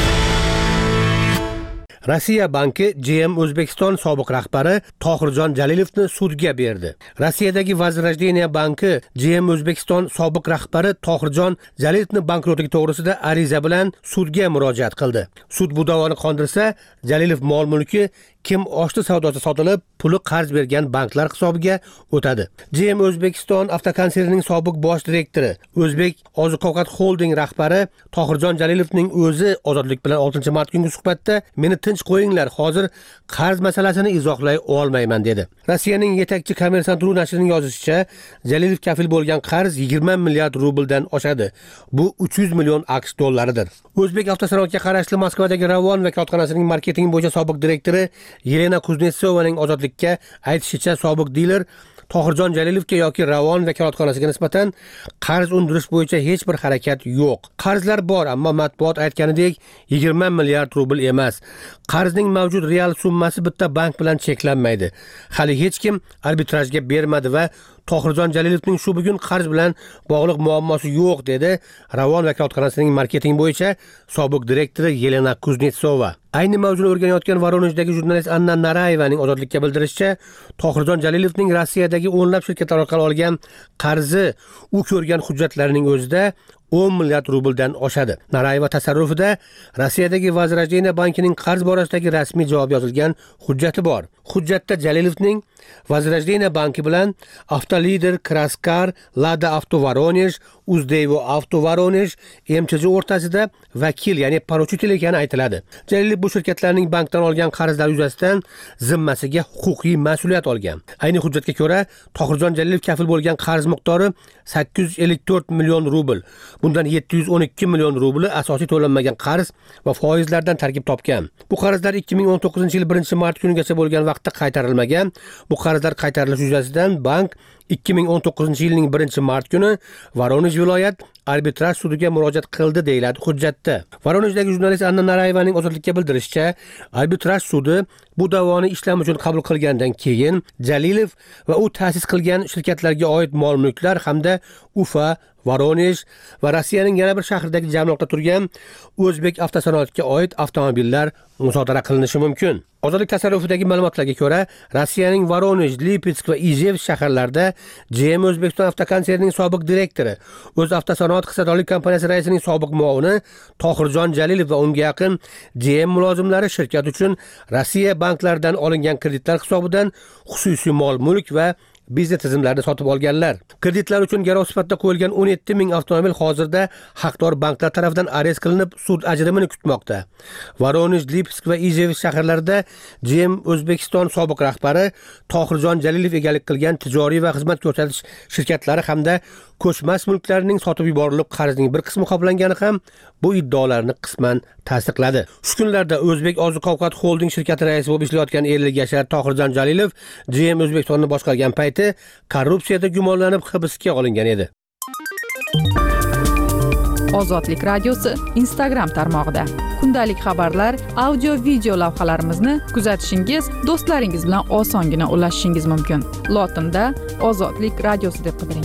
Rossiya banki GM O'zbekiston sobiq rahbari Tohirjon Jalilovni sudga berdi. Rossiyadagi Возрождение banki GM O'zbekiston sobiq rahbari Tohirjon Jalilovni bankrotligi to'g'risida ariza bilan sudga murojaat qildi. Sud bu da'voni qondirsa, Jalilov mol-mulki kim oshti savdosi sotilib, puli qarz bergan banklar hisobiga o'tadi. GM O'zbekiston avtokonsernining sobiq bosh direktori, O'zbek oziq-ovqat holding rahbari Tohirjon Jalilovning o'zi Ozodlik bilan 6-mart kungi suhbatda meni tinch qo'yinglar, hozir qarz masalasini izohlay olmayman dedi. Rossiyaning yetakchi Kommersant.ru nashrining yozishicha, Jalilov kafil bo'lgan qarz 20 milliard rubldan oshadi. Bu 300 million AQSh dollaridir. O'zbek avtosanoatga qarashli Moskvadagi Ravon vakolatxonasining marketing bo'yicha sobiq direktori Yelena Kuznetsovaning Ozodlikka aytishicha, sobiq diler Tohirjon Jalilovga yoki Ravon vakolatxonasiga nisbatan qarz undirish bo'yicha hech bir harakat yo'q. Qarzlar bor, ammo matbuot aytganidek 20 milliard rubl emas. Qarzning mavjud real summasi bitta bank bilan cheklanmaydi. Hali hech kim arbitrajga bermadi va Tohirjon Jalilovning shu bugun qarz bilan bog'liq muammosi yo'q, dedi Ravon vakolatxonasining marketing bo'yicha sobiq direktori Yelena Kuznetsova. Ayni mavzuni o'rganayotgan Voronejdagi jurnalist Anna Narayevaning Ozodlikka bildirishicha, Tohirjon Jalilovning Rossiyadagi o'nlab shirkatlar orqali olgan qarzi u ko'rgan hujjatlarining o'zida 10 milliard rubldan oshadi. Narayeva tasarrufida Rossiyadagi Возрождение bankining qarz borasidagi rasmiy javob yozilgan hujjati bor. Hujjatda Jalilovning Возрождение banki bilan Avtolider, Kraskar, Lada Avto Voronej, Uzdevo Avto Voronej MCJ o'rtasida vakil, ya'ni poruchitel ekani aytiladi. Jalilov bu shirkatlarning bankdan olgan qarzlar yuzasidan zimmasiga huquqiy mas'uliyat olgan. Ayni hujjatga ko'ra, Tohirjon Jalilov kafil bo'lgan qarz miqdori 854 million rubl. Bundan 712 million rubli asosiy to'lanmagan qarz va foizlardan tarkib topgan. Bu qarzlar 2019-yil 1-mart kunigacha bo'lgan vaqtda qaytarilmagan. Bu qarzlar qaytarilishi yuzasidan bank 2019-yilning 1-mart kuni Voronej viloyat arbitraj sudiga murojaat qildi, deyiladi hujjatda. Voronejdagi jurnalist Anna Narayevaning Ozodlikka bildirishicha, arbitraj sudi bu da'voni ishlam uchun qabul qilgandan keyin Jalilov va u ta'sis qilgan shirkatlarga oid mol-mulklar hamda Ufa, Voronej va Rossiyaning yana bir shahridagi jamliqda turgan o'zbek avtosanoatiga oid avtomobillar musodara qilinishi mumkin. Ozodlik tasarrufidagi ma'lumotlarga ko'ra, Rossiyaning Voronej, Lipetsk va Ijev shaharlarida GM O'zbekiston avtokonsernining sobiq direktori, o'z avtosanoat hissadorlik kompaniyasi raisining sobiq muovini Tohirjon Jalilov va unga yaqin GM mulozimlari shirkat uchun Rossiya banklaridan olingan kreditlar hisobidan xususiy mol-mulk va biznes tizimlarini sotib olganlar. Kreditlar uchun garov sifatida qo'yilgan 17 ming avtomobil hozirda haqdor banklar tomonidan arest qilinib, sud ajrimini kutmoqda. Voronezh, Lipsk va Ijevsk shaharlarida GM O'zbekiston sobiq rahbari Tohirjon Jalilov egalik qilgan tijoriy va xizmat ko'rsatish shirkatlari hamda ko'chmas mulklarining sotib yuborilib, qarzning bir qismi qoplangani ham bu iddaolarni qisman tasdiqladi. Shu kunlarda O'zbek oziq-ovqat holding shirkati raisi bo'lib ishlayotgan 50 yashar Tohirjon Jalilov GM O'zbekistonni boshqargan payti korrupsiyada gumonlanib hibsga olingan edi. Ozodlik radiosi Instagram tarmog'ida kundalik xabarlar, audio, video lavhalarimizni kuzatishingiz, do'stlaringiz bilan osongina ulashishingiz mumkin. Lotinda Ozodlik radiosi deb qidiring.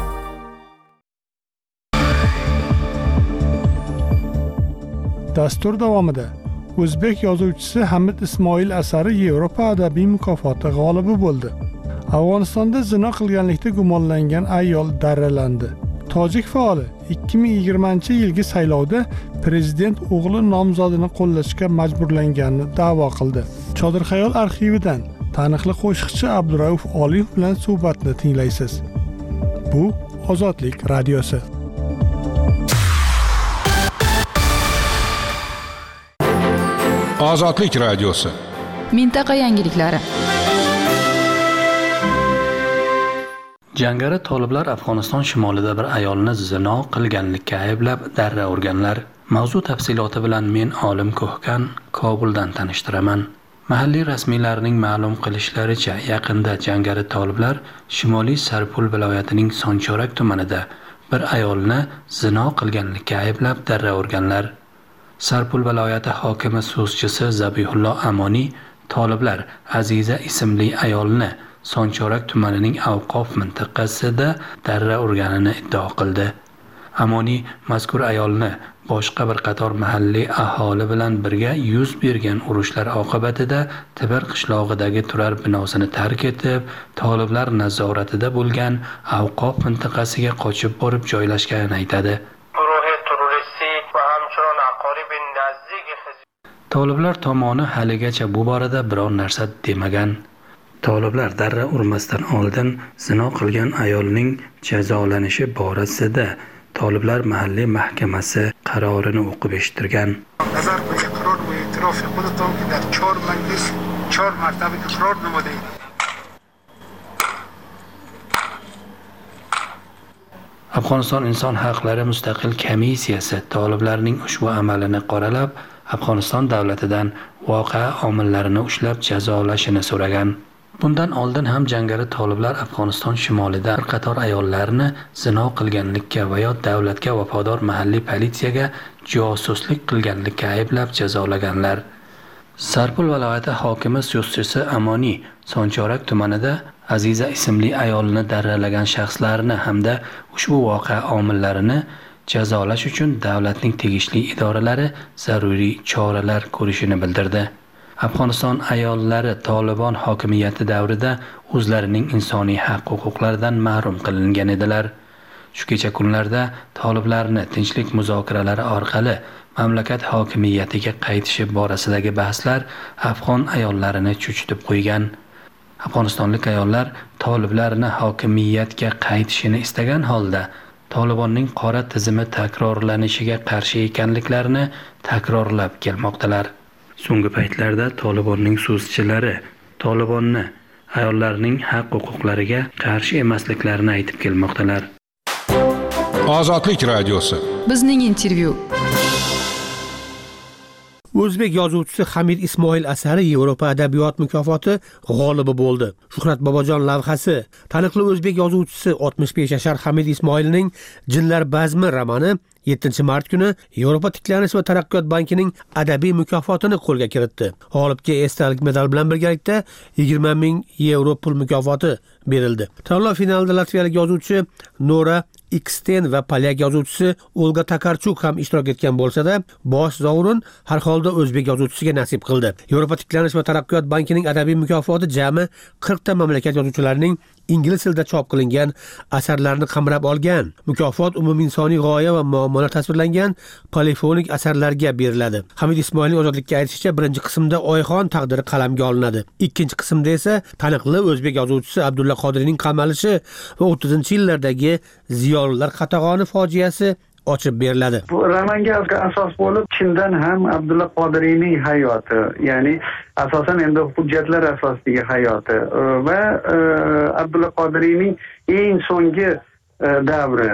Dastur davomida o'zbek yozuvchisi Hamid Ismoil asari Yevropa adabiy mukofoti g'olibi bo'ldi. Afg'onistonda zino qilganlikda gumonlangan ayol darralandi. Tojik faoli 2020-yilgi saylovda prezident o'g'li nomzodini qo'llashga majburlanganini da'vo qildi. Chodirxayol arxividan taniqli qo'shiqchi Abdurauf Oliyev bilan suhbatni tinglaysiz. Bu Ozodlik radiosi. Ozodlik radiosi. Mintaqa yangiliklari. Jangari toliblar Afg'oniston shimolida bir ayolni zino qilganlikka ayblab darra urganlar. Mavzu tafsiloti bilan men Olim Ko'hkan Kobuldan tanishtiraman. Mahalliy rasmiylarning ma'lum qilishlaricha, yaqinda jangari toliblar Shimoliy Sarpul viloyatining Sonchorak tumanida bir ayolni zino qilganlikka ayblab darra urganlar. Sarpul viloyati hokimi so'zchisi Zabihullo Amoniy toliblar Aziza ismli ayolni Sonchorak tumanining Avqof mintaqasida darra urganini iddao qildi. Amoniy mazkur ayolni boshqa bir qator mahalliy aholi bilan birga yuz bergan urushlar oqibatida Tibir qishlog'idagi turar binosini tark etib, toliblar nazoratida bo'lgan Avqof mintaqasiga qochib borib joylashganini aytadi. Toliblar tomoni haligacha bu borada biror narsa demagan. Toliblar darra urmasdan oldin zino qilgan ayolning jazolanishi borasida toliblar mahalliy mahkamasi qarorini o'qib eshittirgan. Nazar qo'yish qaror va e'tirof qildim ki dar 4 majlis 4 martaba iqror nima deydi. Afg'oniston inson haqlari mustaqil komissiyasi toliblarning ushbu amalini qoralab, Afg'oniston davlatidan voqea omillarini ushlab jazolashini so'ragan. Bundan oldin ham jangari toliblar Afg'oniston shimolida bir qator ayollarni zino qilganlikka va yo davlatga vafodor mahalliy politsiyaga josuslik qilganlikka ayblab jazolaganlar. Sarpul viloyati hokimi so'zchisi Amoniy Sonchorak tumanida Aziza ismli ayolni darralagan shaxslarni hamda ushbu voqea omillarini jazolash uchun davlatning tegishli idoralari zaruriy choralar ko'rishini bildirdi. Afg'oniston ayollari Tolibon hokimiyati davrida o'zlarining insoniy haq-huquqlaridan mahrum qilingan edilar. Shu kecha kunlarda toliblarni tinchlik muzokaralari orqali mamlakat hokimiyatiga qaytishi borasidagi bahslar afg'on ayollarini cho'chitib qo'ygan. Afg'onistonlik ayollar toliblarni hokimiyatga qaytishini istagan holda Tolibonning qora tizimi takrorlanishiga qarshi ekanliklarini takrorlab kelmoqdalar. So'nggi paytlarda Tolibonning so'zchilari Tolibonni ayollarning haq-huquqlariga qarshi emasliklarini aytib kelmoqdalar. Ozodlik radiosi. Bizning intervyu. O'zbek yozuvchisi Hamid Ismoil asari Yevropa adabiyot mukofoti g'olibi bo'ldi. Shuhrat Bobojon lavhasi. Taniqli o'zbek yozuvchisi 65 yashar Hamid Ismoilning Jinlar bazmi romani 7-mart kuni Yevropa tiklanish va taraqqiyot bankining adabiy mukofotini qo'lga kiritdi. G'olibga esdalik medal bilan birgalikda 20 ming yevro pul mukofoti berildi. Tanlov finalida latviyalik yozuvchi Nora Iksten va polyak yozuvchisi Olga Takarchuk ham ishtirok etgan bo'lsa-da, bosh sovrin har holda o'zbek yozuvchisiga nasib qildi. Yevropa tiklanish va taraqqiyot bankining adabiy mukofoti jami 40 ta mamlakat yozuvchilarining ingliz tilida chop qilingan asarlarini qamrab olgan. Mukofot umuminsoniy g'oya va muammo muammolar tasvirlangan polifonik asarlarga beriladi. Hamid Ismoilning ozodlikka aytishicha, birinchi qismda Oyxon taqdiri qalamga olinadi. Ikkinchi qismda esa taniqli o'zbek yozuvchisi Abdulla Qodiriyning qamalishi va 30-yillardagi ziyolilar qatag'oni fojiasi ochib beriladi. Bu romanga asos bo'lib, chindan ham Abdulla Qodiriyning hayoti, ya'ni asosan endi hujjatlar asosidagi hayoti va Abdulla Qodiriyning eng so'nggi davri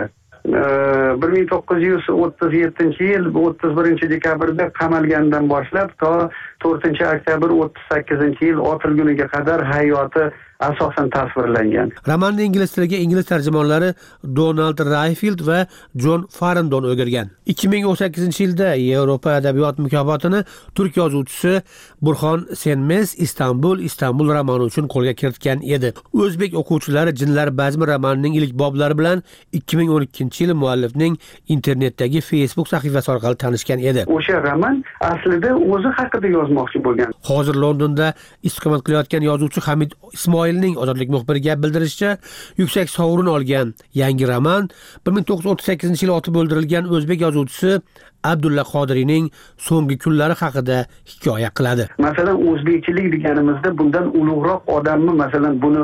1937-yil 31-dekabrda qamalgandan boshlab to 4-oktyabr 38-yil otilguniga qadar hayoti asosan tasvirlangan. Romanni ingliz tiliga ingliz tarjimonlari Donald Rayfield va John Farrington o'girgan. 2018-yilda Yevropa adabiyot mukofotini turk yozuvchisi Burxon Senmes Istanbul romani uchun qo'lga kiritgan edi. O'zbek o'quvchilari Jinlar bazmi romanining ilk boblari bilan 2012-yil muallifning internetdagi Facebook sahifasi orqali tanishgan edi. O'sha roman aslida o'zi haqida yozmoqchi bo'lgan. Hozir Londonda istiqomat qilayotgan yozuvchi Hamid Ismoilning ozodlik muxbiriga bildirishicha, yuksak sovrin olgan yangi roman 1938-yil otib o'ldirilgan o'zbek yozuvchisi Abdulla Qodiriyning so'nggi kunlari haqida hikoya qiladi. Masalan, o'zbekchilik deganimizda bundan ulug'roq odamni, masalan, buni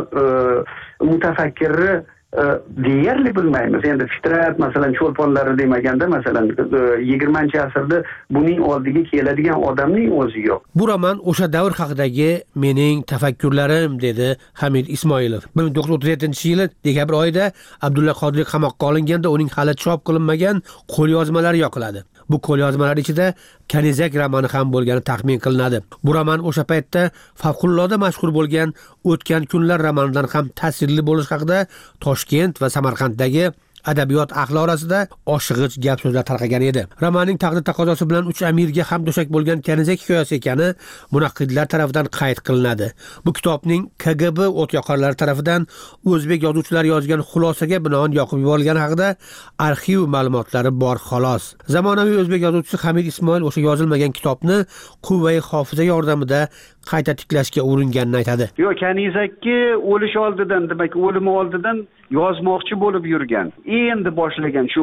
mutafakkirni deyarli bilmaymiz. Endi Fitrat, masalan, cho'lponlari demaganda, masalan, 20-asrda buning oldiga keladigan odamning o'zi yo'q. Bu roman o'sha davr haqidagi mening tafakkurlarim, dedi Hamid Ismoilov. 1937-yil dekabr oyida Abdulla Qodiriy qamoqqa olinganda uning hali chop qilinmagan qo'lyozmalari yoqiladi. Bu qo'lyozmalar ichida Kanizak romani ham bo'lgani taxmin qilinadi. Bu roman o'sha paytda favqulodda mashhur bo'lgan O'tgan kunlar romanidan ham ta'sirli bo'lish haqida Toshkent va Samarqanddagi adabiyot ahli orasida oshig'ich gap so'zlar tarqagan edi. Romanning taqdir taqozosi bilan 3 amirga ham to'shak bo'lgan Kanizak hikoyasi ekani munaqqidlar tomonidan qayd qilinadi. Bu kitobning KGB o'tyoqarlari tomonidan o'zbek yozuvchilari yozgan xulosaga binoan yoqib yuborilgani haqida arxiv ma'lumotlari bor xolos. Zamonaviy o'zbek yozuvchisi Hamid Ismoil o'sha yozilmagan kitobni quvvai hofiza yordamida qayta tiklashga uringanini aytadi. Yo'q, Kanizakki o'lish oldidan, demak, o'limi oldidan yozmoqchi bo'lib yurgan. Endi boshlagan, shu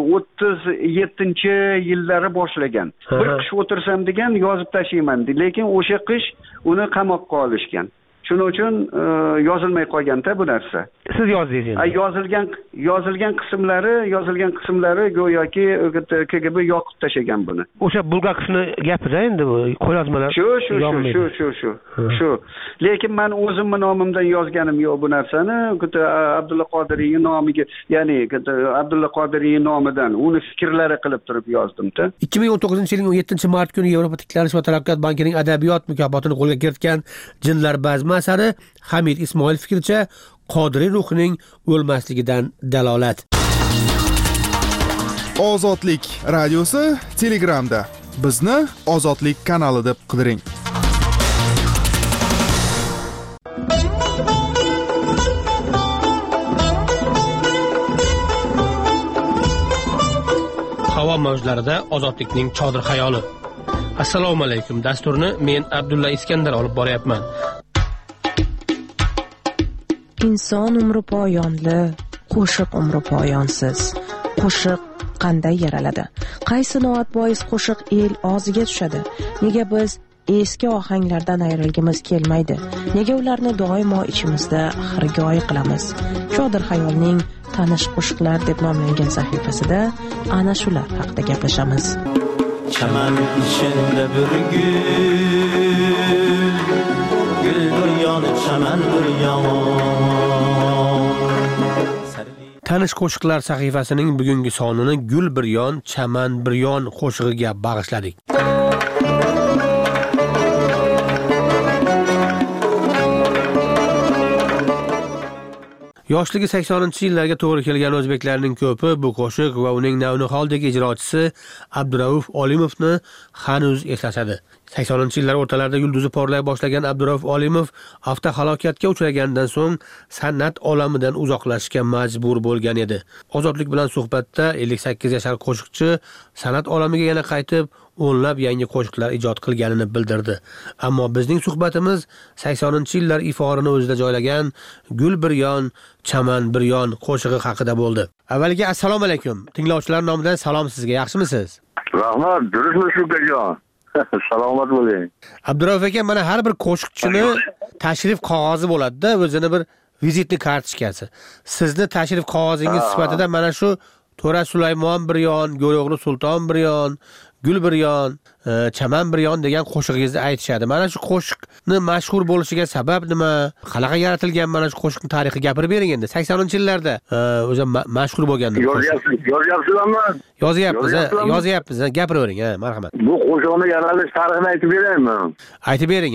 37-yillari boshlagan. Bir qish o'tirsam degan, yozib tashlayman, lekin o'sha qish uni qamoqqa olishgan. Shuning uchun yozilmay qolgan-da bu narsa. Siz yozdingiz endi. Yozilgan qismlari go'yoki KGB yoqib tashagan buni. O'sha bulgar qismi gapida endi bu qo'lyozmalar. Shu. Lekin men o'zimning nomimdan yozganim yo'q bu narsani. Abdulla Qodiriyning nomiga, ya'ni Abdulla Qodiriyning nomidan uni fikrlari qilib turib yozdim-da. 2019-yilning 17-mart kuni Yevropa tiklanish va taraqqiyot bankining adabiyot mukofotini qo'lga kiritgan Jinlar bazmi asari Hamid Ismoil fikricha Qodiriy ruhining o'lmasligidan dalolat. Ozodlik radiosi Telegramda. Bizni Ozodlik kanali deb qidiring. Havo mavjlarida ozodlikning chodir xayoli. Assalomu alaykum. Dasturni men Abdulla Iskandar olib boryapman. Inson umri poyonli, qo'shiq umri poyonsiz. Qo'shiq qanday yaraladi? Qaysi noat bois qo'shiq el og'ziga tushadi? Nega biz eski ohanglardan ayrilgimiz kelmaydi? Nega ularni doimo ichimizda xirgoyi qilamiz? Chodir xayolning tanish qo'shiqlar deb nomlangan sahifasida ana shular haqida gaplashamiz. Çaman içinde bir gül bir yan, çaman bir yan. Tanish qo'shiqlar sahifasining bugungi sonini Gul bir yon, chaman bir yon qo'shig'iga bag'ishladik. Yoshligi 80-yillarga to'g'ri kelgan o'zbeklarning ko'pi bu qo'shiq va uning navniholdagi ijrochisi Abdurauf Olimovni hanuz eslatadi. 80-yillar o'rtalarida yulduzi porlay boshlagan Abdurauf Olimov avtohalokatga uchragandan so'ng san'at olamidan uzoqlashishga majbur bo'lgan edi. Ozodlik bilan suhbatda 58 yashar qo'shiqchi san'at olamiga yana qaytib, o'nlab yangi qo'shiqlar ijod qilganini bildirdi. Ammo bizning suhbatimiz 80-yillar iforini o'zida joylagan Gul bir yon, chaman bir yon qo'shig'i haqida bo'ldi. Avvaliga assalomu alaykum. Tinglovchilar nomidan salom sizga. Yaxshimisiz? Rahmat, durustmi Shukajon? Salomat bo'ling. Abdurauf aka, mana har bir qo'shiqchini tashrif qog'ozi bo'ladi-da, o'zini bir vizitni kartochkasi. Sizni tashrif qog'ozingiz sifatida mana shu To'ra Sulaymon bir yon, Go'ro'g'li Sulton bir yon, Gul bir yon, chaman bir yon degan qo'shig'ingizni aytishadi. Mana shu qo'shiqni mashhur bo'lishiga sabab nima? Qanaqa yaratilgan mana shu qo'shiqning tarixi gapirib bering endi. 80-yillarda o'zi mashhur bo'lganda. Yozyapsizlarmi? Yozyapmiz. Gapiravering, marhamat. Bu qo'shiqni yaralish tarixini aytib beraymi? Aytib bering,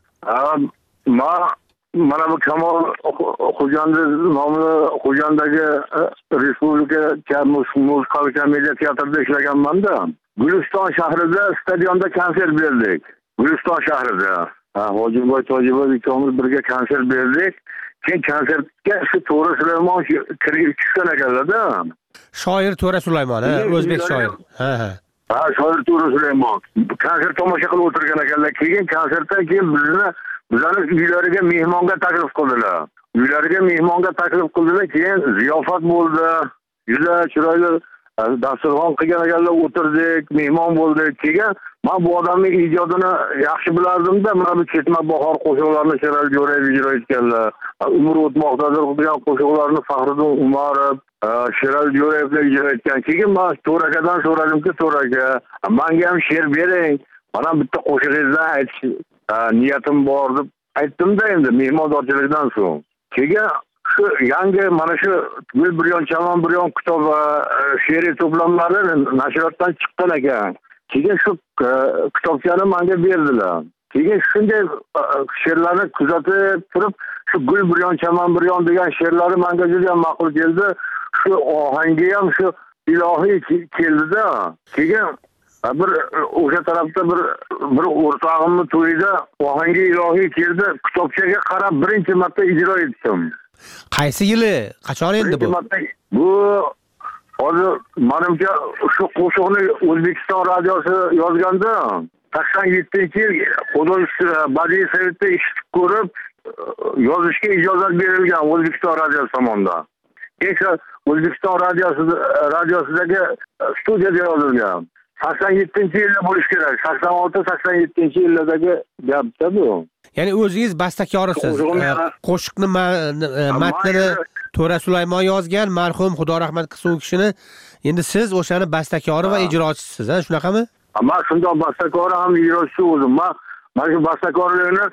Mana bu Kamol Xo'jandi nomli Xo'jandagi Respublika muzikal komediya teatrida ishlaganman-da. Guliston shahrida stadionda konsert berdik. Guliston shahrida. Hojiboy Tojiboy ikkovimiz birga konsert berdik. Keyin konsertga shu To'ra Sulaymon kirib tushgan ekanlar-da. Shoir To'ra Sulaymon, o'zbek shoir. Shoir To'ra Sulaymon. Konsert tomosha qilib o'tirgan ekanlar. Keyin konsertdan keyin bizani uylariga mehmonga taklif qildilar. Keyin ziyofat bo'ldi. Juda chiroyli dasturxon qilgan ekanlar, o'tirdik, mehmon bo'ldik. Keyin men bu odamning ijodini yaxshi bilardim-da, mana bu Ketma bahor qo'shiqlarini Sherali Jo'rayev ijro etganlar. Umr o'tmoqdadir degan qo'shiqlarni Faxriddin Umarov, Sherali Jo'rayevlar ijro etgan. Keyin men To'rakadan so'radimki, To'raka, menga ham she'r bering. Mana bitta qo'shig'ingizni aytish niyatim bor deb aytdim-da endi mehmondorchilikdan so'ng. Keyin shu yangi mana shu Gul bir yon, chaman bir yon kitobi she'riy to'plamlari nashriyotdan chiqqan ekan. Keyin shu kitobchani menga berdilar. Keyin shunday she'rlarni kuzatib turib, shu Gul bir yon, chaman bir yon degan she'rlari menga juda ma'qul keldi. Shu ohangi ham shu ilohiy keldi-da. Keyin o'sha tarafda bir o'rtog'imning to'yida ohangi ilohiy keldi, kitobchaga qarab birinchi marta ijro etdim. Qaysi yili? Qachon endi bu? Bu hozir menimcha shu qo'shiqni O'zbekiston radiosi yozganda 87-yil Xudoy badiiy sovetda eshitib ko'rib yozishga ijozat berilgan O'zbekiston radiosi tomonidan. O'zbekiston radiosidagi studiyada yozilgan. 87-yilda bo'lish kerak. 86-87-yillardagi gapda bu. Ya'ni o'zingiz bastakorisiz. Qo'shiqni matnini To'ra Sulaymon yozgan, marhum Xudo rahmat qilsin u kishini. Endi siz o'shani bastakori va ijrochisiz, shunaqami? Men shundoq bastakori ham ijrochisi o'zim. Men shu bastakorlikni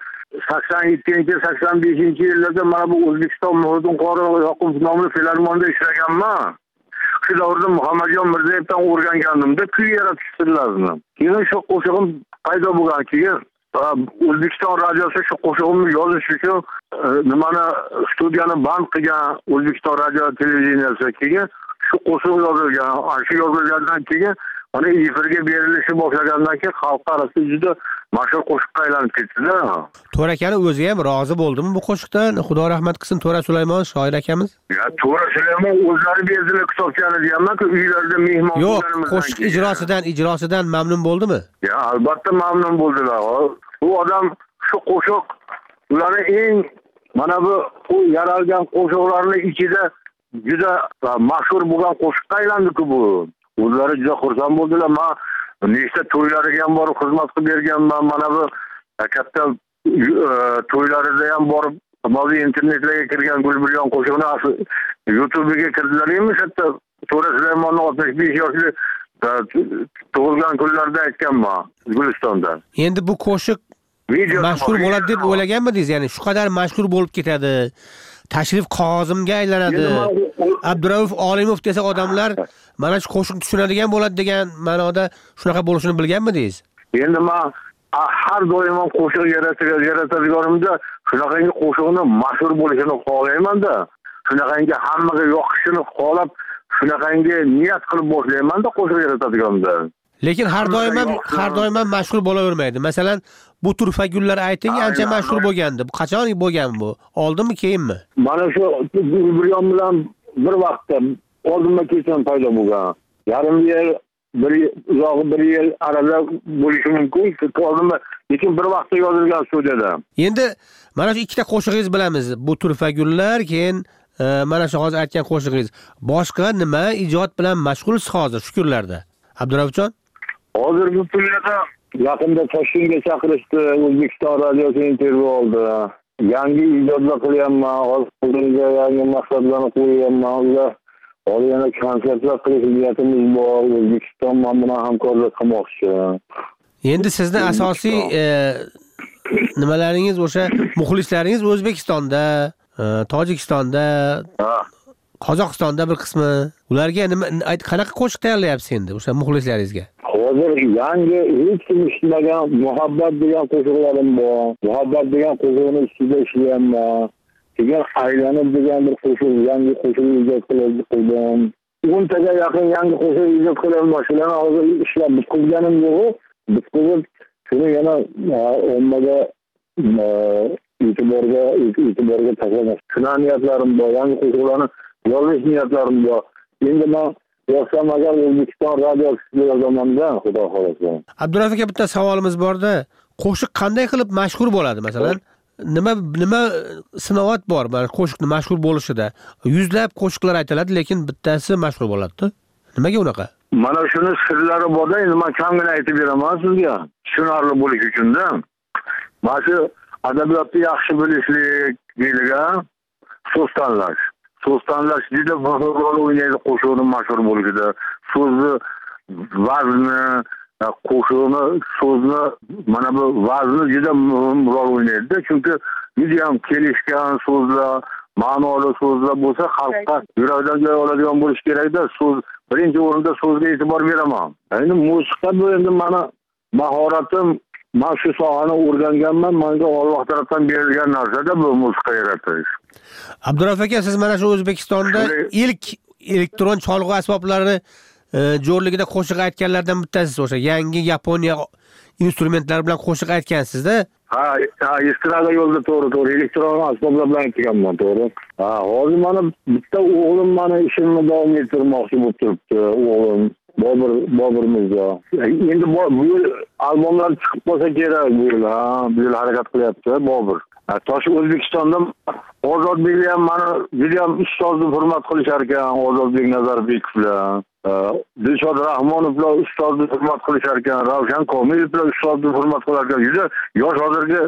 87-85-yillarda mana bu O'zbekiston Muhriddin Qori Yoqubov nomli filarmonda ishlaganman. Shu davrda Muhammadjon Mirzayevdan o'rgangandim-da, kuy yaratish sirlarini. Keyin shu qo'shig'im paydo bo'lgan. Keyin O'zbekiston radiosi shu qo'shig'imni yozish uchun nimani studiyani band qilgan O'zbekiston radio televideniyasi. Keyin shu qo'shiq yozilgan. Shu yozilgandan keyin mana efirga berilishi boshlagandan keyin xalq orasida juda mashhur qo'shiqqa aylanib ketdi-da. To'ra akani o'zi ham rozi bo'ldimi bu qo'shiqdan? Xudo rahmat qilsin To'ra Sulaymon shoir akamiz. To'ra Sulaymon o'zlari berdilar kitobchani deyapman-ku, uylarida mehmon bo'lganimizdan. Yo'q, qo'shiq ijrosidan mamnun bo'ldimi? Albatta mamnun bo'ldilar. Bu odam shu qo'shiq ularning eng mana bu yaralgan qo'shiqlarning ichida juda mashhur bo'lgan qo'shiqqa aylandi-ku bu. O'zlari juda xursand bo'ldilar. Men nechta to'ylariga ham borib xizmat qilib berganman. Mana bu katta to'ylarida ham borib, hozir internetlarga kirgan Gul bir yon qo'shig'ini YouTube'ga kirdilar-mi? Hatto To'ra Sulaymonning 65 yoshli tug'ilgan kunlarida aytganman Gulistonda. Endi bu qo'shiq mashhur bo'ladi deb o'ylaganmidingiz? Ya'ni shu qadar mashhur bo'lib ketadi. Tashrif qog'ozimga aylanadi. Abdurauf Olimov desa odamlar mana shu qo'shiqni tushunadigan bo'ladi degan ma'noda shunaqa bo'lishini bilganmidingiz? Endi men har doim qo'shiq yaratadiganimda shunaqangi qo'shiqni mashhur bo'lishini xohlayman-da. Shunaqangi hammaga yoqishini xohlab, shunaqangi niyat qilib boshlayman-da qo'shiq yaratadiganimda. Lekin har doim ham mashhur bo'lavermaydi. Masalan, bu turfa gullar ayting ancha mashhur bo'lgandi. Bu qachon bo'lgan bu? Oldinmi, keyinmi? Mana shu Gulbiryon bilan bir vaqtda oldinma keyin paydo bo'lgan. Yarim yil, uzog'i 1 yil arada bo'lishi mumkin. Oldinma, lekin bir vaqtda yozilgan studiyada. Endi mana shu ikkita qo'shig'ingiz bilamiz. Bu turfa gullar, keyin mana shu hozir aytgan qo'shig'ingiz. Boshqa nima ijod bilan mashg'ulsiz hozir shu kunlarda? Abdurahimjon? Hozirgi kunlarda yaqinda Toshkentga chaqirishdi, O'zbekiston radiosi intervyu oldi. Yangi ijodlar qilyapman, hozirga yangi maqsadlarni qo'yyapman. Ular hozir yana konsertlar qilish niyatimiz bor. O'zbekiston bilan hamkorlik qilmoqchi. Endi sizni asosiy nimalaringiz o'sha muxlislaringiz O'zbekistonda, Tojikistonda, Qozog'istonda bir qismi. Ularga nima qanaqa qo'shiq tayyorlayapsiz endi o'sha muxlislaringizga? Hozir yangi hech kim eshitmagan muhabbat degan qo'shiqlarim bor. Muhabbat degan qo'shiqni ustida ishlayapman. Keyin aylanib degan bir qo'shiq, yangi qo'shiq ijod qildim. 10 taga yaqin yangi qo'shiq ijod qilyapman. Shularni hozir ishlab bitkizganim yo'q. Bitkizib shuni yana ommaga e'tiborga tashlamoq. Shunaqa niyatlarim bor. Yangi qo'shiqlarni yozish niyatlarim bor. Endi men yo'qsam agar O'zbekiston radiosida yozaman-da, xudo xolasa. Abdurahim aka, bitta savolimiz bor-da. Qo'shiq qanday qilib mashhur bo'ladi, masalan? Nima sinovat bor mana qo'shiqni mashhur bo'lishida? Yuzlab qo'shiqlar aytiladi, lekin bittasi mashhur bo'ladi-da. Nimaga unaqa? Mana shuni sirlari borda, endi men kamgina aytib beraman sizga. Tushunarli bo'lish uchun-da. Mana shu adabiyotni yaxshi bilishlik deyilgan so'z tanlash. So'z tanlash juda muhim rol o'ynaydi qo'shiqning mashhur bo'lishida. So'zni vazni, qo'shiqni, so'zni mana bu vazni juda muhim rol o'ynaydi. Chunki juda ham kelishgan so'zlar, ma'noli so'zlar bo'lsa, xalqqa yurakdan joy oladigan bo'lish kerak-da. So'z birinchi o'rinda so'zga e'tibor beraman. Endi musiqa bu endi meni mahoratim, men shu sohani o'rganganman, menga Alloh tomonidan berilgan narsa-da bu musiqa yaratish. Abdurahim aka, siz mana shu O'zbekistonda ilk elektron cholg'u asboblari jo'rligida qo'shiq aytganlardan bittasiz. O'sha yangi Yaponiya instrumentlari bilan qo'shiq aytgansiz-da. Ha, estrada yo'lda to'g'ri, elektron asboblar bilan aytganman, to'g'ri. Ha, hozir mana bitta o'g'lim meni ishimni davom ettirmoqchi bo'lib turibdi, o'g'lim. Bobur Mirzo. Endi bu yil albomlar chiqib qolsa kerak, bu yil harakat qilyapti Bobur. O'zbekistonda Ozodbeklar ham meni juda ham ustozni hurmat qilishar ekan, Ozodbek Nazarbekov bilan. Dilshod Rahmonov bilan ustozni hurmat qilishar ekan, Ravshan Komilov bilan ustozni hurmat qilar ekan. Juda yosh hozirgi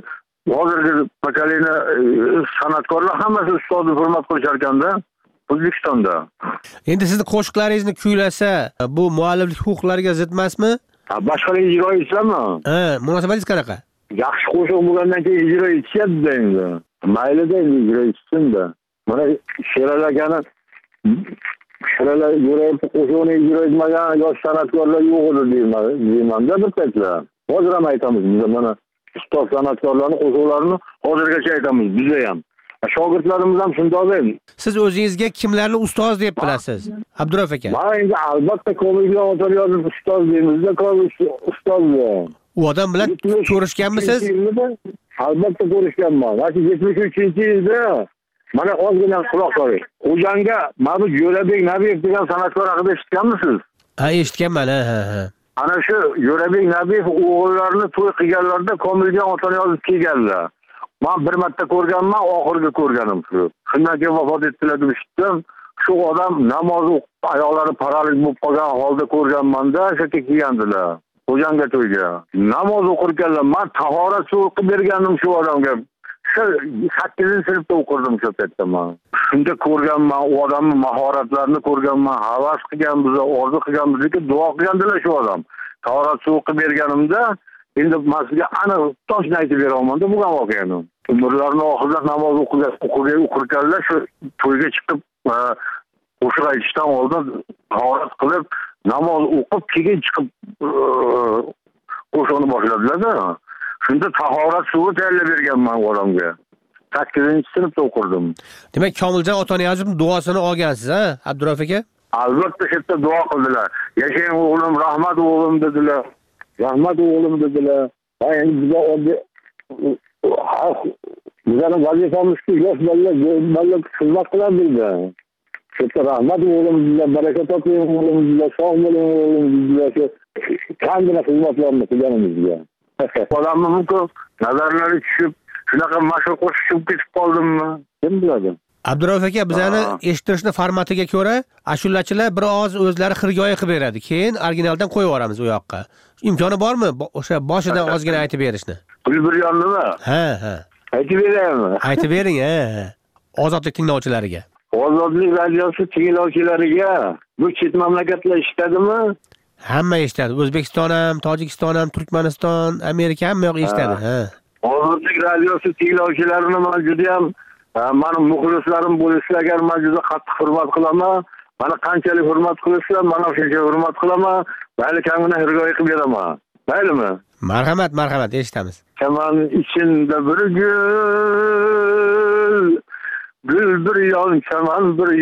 pokoleniya san'atkorlar hammasi ustozni hurmat qilishar ekanda. O'zbekistonda. Endi sizni qo'shiqlaringizni kuylasa, bu mualliflik huquqlariga zid emasmi? Boshqalar ijro etsammi? Munosabatingiz qanaqa? Yaxshi qo'shiq bo'lgandan keyin ijro etishyapti endi. Mayli-da, ijro etsin-da. Mana Sherali Jo'rayev qo'shiqni ijro etmagan yosh san'atkorlar yo'q edi deyman-da bir paytlar. Hozir ham aytamiz biz mana ustoz san'atkorlarning qo'shiqlarini hozirgacha aytamiz biz ham. Shogirdlarimiz ham shunday. Siz o'zingizga kimlarni ustoz deb bilasiz? Abdurahim aka. Men endi albatta komilga o'tirib yozib ustoz deymiz-da, ustoz. U odam bilan ko'rishganmisiz? Albatta ko'rishganman. Mana 73-yilda mana ozgina quloq soling. Xo'janga mana Jo'rabek Nabiyev degan san'atkor haqida eshitganmisiz? Ha, eshitganman, ha. Ana shu Jo'rabek Nabiyev o'g'illarini to'y qilganlarda komilga otani yozib kelganlar. Men bir marta ko'rganman, oxirgi ko'rganim shu. Shundan keyin vafot etdilar deb eshitdim. Shu odam namoz o'qib, ayoqlari paraliz bo'lib qolgan holda ko'rganman-da, o'sha kelgandilar. Xo'janga to'yga. Namoz o'qirganlar, men tahorat suvi qilib bergandim shu odamga. Shu 8-sinfda o'qirdim shu paytda men. Shunda ko'rganman, u odamning mahoratlarini ko'rganman, havas qilganmiz, orzu qilganmiz, duo qilgandilar shu odam. Tahorat suvi qilib berganimda endi men sizga aniq to'g'ri aytib beraman-da bu voqeani. Umrlarining oxirida namoz o'qirganlar shu to'yga chiqib qo'shiq aytishdan oldin tahorat qilib, namoz o'qib, keyin chiqib qo'shiqni boshladilar-da. Shunda tahorat suvi tayyorlab berganman odamga. 8-sinfda o'qirdim. Demak, Komiljon Otaniyozov duosini olgansiz, ha, Abdurahim aka? albatta shu yerda duo qildilar. Yashang o'g'lim, rahmat o'g'lim dedilar. Rahmat o'g'lim dedilar. Va endi bizning vazifamizki yosh bolalar xizmat qiladi. Shu rahmat o'g'lim dedilar, baraka toping o'g'lim dedilar, sog' bo'ling o'g'lim dedilar. Qanday xizmatlarni qilganimizga. Odamni mumkin nazarlari tushib, shunaqa mashhur qo'shib ketib qoldimmi? Kim biladi? Abdurauf aka, bizani eshittirishni formatiga ko'ra, ashulachilar biroz o'zlari xirgoyi qilib beradi. Keyin originaldan qo'yib yuboramiz u yoqqa. Imkoni bormi o'sha boshidan ozgina aytib berishni? Gulbiryon nima? Ha. Aytib beraymi? Aytib bering, ha. Ozodlik tinglovchilariga. Ozodlik radiosi tinglovchilariga bu chet mamlakatlar eshitadimi? Hamma eshitadi. O'zbekiston ham, Tojikiston ham, Turkmaniston, Amerika hamma yoq eshitadi. Ha. Ozodlik radiosi tinglovchilarini men juda ham meni muxlislarim bo'lsa agar men juda qattiq hurmat qilaman. Mana qanchalik hurmat qilishlar, mana shuncha hurmat qilaman. Mayli kamina hirgoyi qilib beraman. Maylimi? Marhamat, eshitamiz. Chaman içinde bir gül bir yan, chaman bir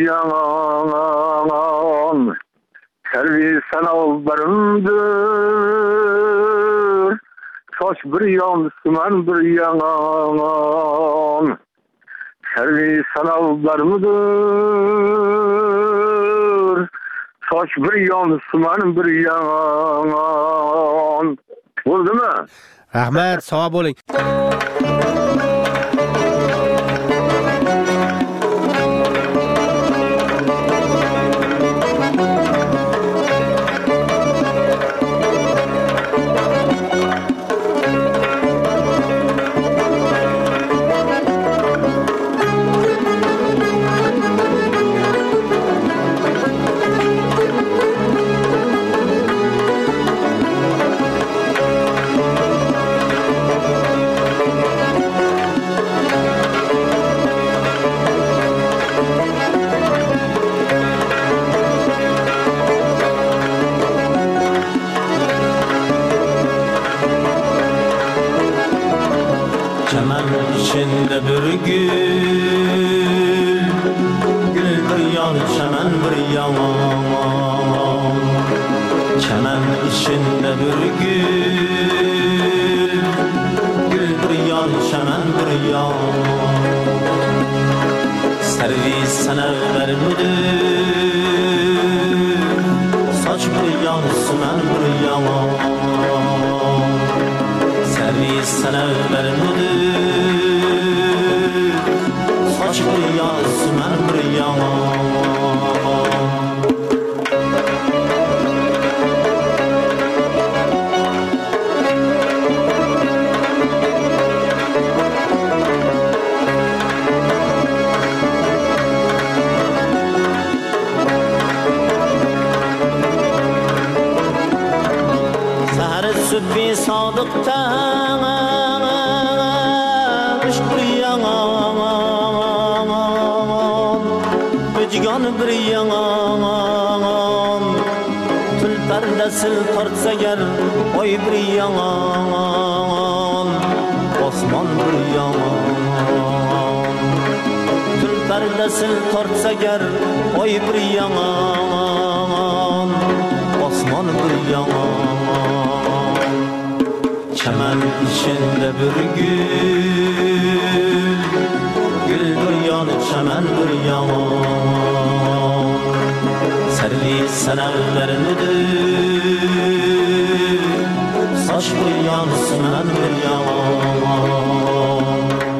yanan. Servis sanavlarımdır, saç bir yan, sümen bir yanan. Servis sanavlarımdır, saç bir yan, sümen bir yanan. Oldu mu? Rahmat, sog' bo'ling. içinde bir gül bir yan, çemen bir yaman. Çemen içinde bir gül bir yan, çemen bir yaman. Servis sana vermedir, saç bir yan, sümen bir yaman. Servis sana vermedir, saç bir yan, sümen bir yaman. Sübbi sadıktan bir yaman, bücgan bir yaman. Tül perdesi tartsa ger, oy bir yaman, osman bir yaman. Tül perdesi tartsa ger, oy bir yaman, osman bir yaman. Çemen içinde bir gül bir yan, çemen bir yaman. Servis sana vermedir, saç bir yan, sümen bir yaman.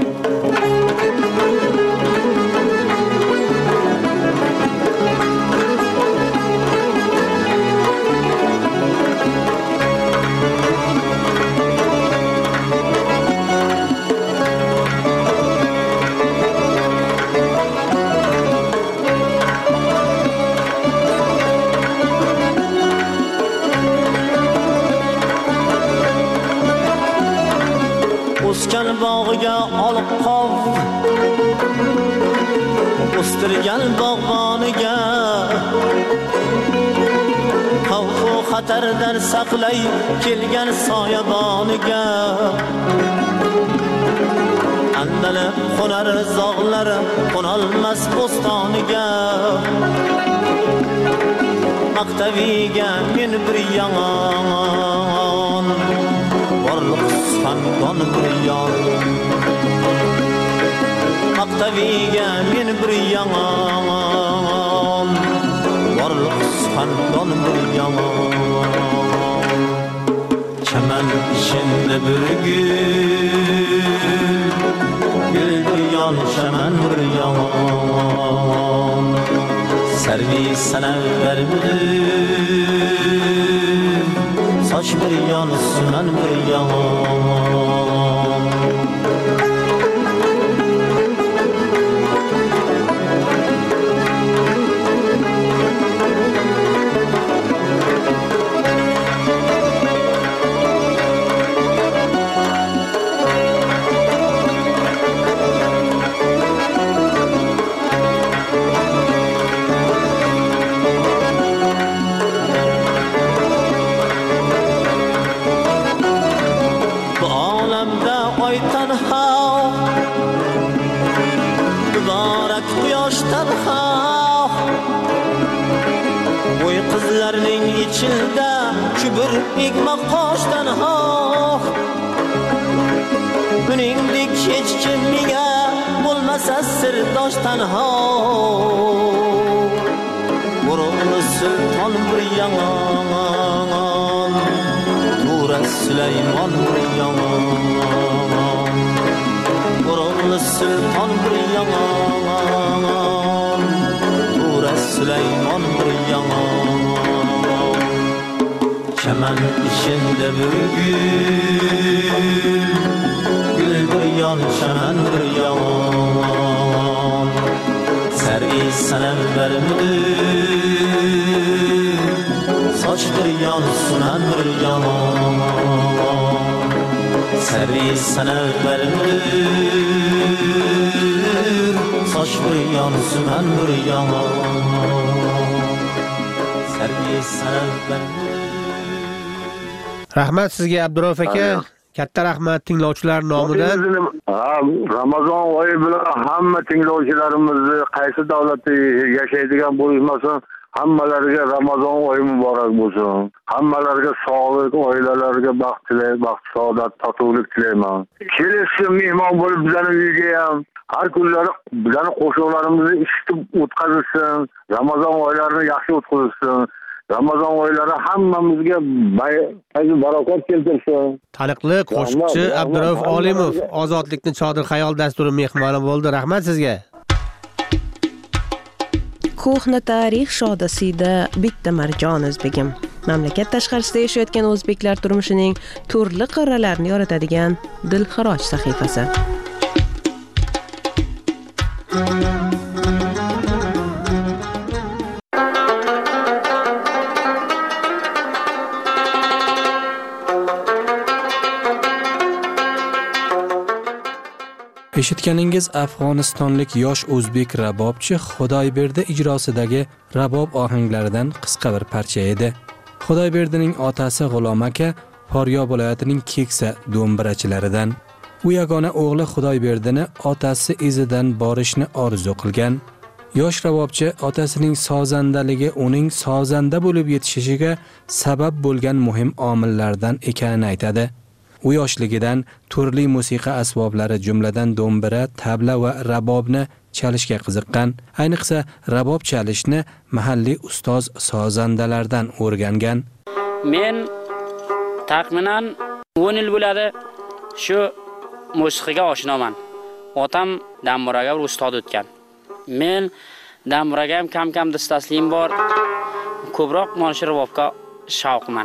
O'sgan bog'iga olib qov, o'stirgan bog'boniga xavfu xatardan saqlay kelgan soyaboniga. Andalib qo'nar zog'lar, qo'nolmas bo'stoniga. Maqtaviga men bir yomon borliq sandan bir yomon Maqtaviga men bir yomon borliq sandan bir yomon Çaman içinde bir gül duyan çaman bir yomon Servis sana vermedim Saç bir yan, sümen bir yan Qizlarning ichida kibr egma qoshdan hoh Buningdek hech kim menga bo'lmasa sirdoshdan hoh Qo'rg'ili sulton bir yomon To'ra Sulaymon bir yomon Qo'rg'ili sulton bir yomon To'ra Sulaymon bir yomon Çaman içinde bir gül bir yan, çaman bir yan Servis sana vermedim Saç bir yan, sümen bir yan Servis sana vermedim Saç bir yan, sümen bir yan Servis sana vermedim Rahmat sizga Abdurauf aka. Katta rahmat tinglovchilar nomidan. Ramazon oyi bilan hamma tinglovchilarimizni qaysi davlatda yashaydigan bo'lmasin, hammalariga Ramazon oyi muborak bo'lsin. Hammalariga sog'lik, oilalariga baxt tilayman, baxt, saodat, totuvlik tilayman. Kelishib mehmon bo'lib bizning uyga ham har kunlari bizning qo'shiqlarimizni eshitib o'tkazsin. Ramazon oylarini yaxshi o'tkazsin. Ramazon oylari hammamizga barakot keltirsin. Taniqli qo'shiqchi Abdurauf Olimov Ozodlikning Chodir xayol dasturi mehmoni bo'ldi. Rahmat sizga. Ko'hna tarix shodasida bitta Marjon o'zbegim. Mamlakat tashqarisida yashayotgan o'zbeklar turmushining turli qirralarini yoritadigan dilxiroj sahifasi. Eshitganingiz Afg'onistonlik yosh o'zbek rabobchi Xudoyberdi ijrosidagi rabob ohanglaridan qisqa bir parcha edi. Xudoyberdining otasi G'ulom aka Farg'ona viloyatining keksa do'mbirachilaridan. U yagona o'g'li Xudoyberdini otasi izidan borishni orzu qilgan. Yosh rabobchi otasining sozandaligi uning sozanda bo'lib yetishishiga sabab bo'lgan muhim omillardan ekanini aytadi. U yoshligidan turli musiqa asboblari jumladan do'mbira, tabla va rabobni chalishga qiziqqan. Ayniqsa rabob chalishni mahalliy ustoz sozandalardan o'rgangan. Men taxminan 10 yil bo'ladi shu musiqaga oshnoman. Otam damburaga bir ustod o'tgan. Men damburaga ham kam-kam dastasligim bor. Ko'proq mana shu rabobga shavqman.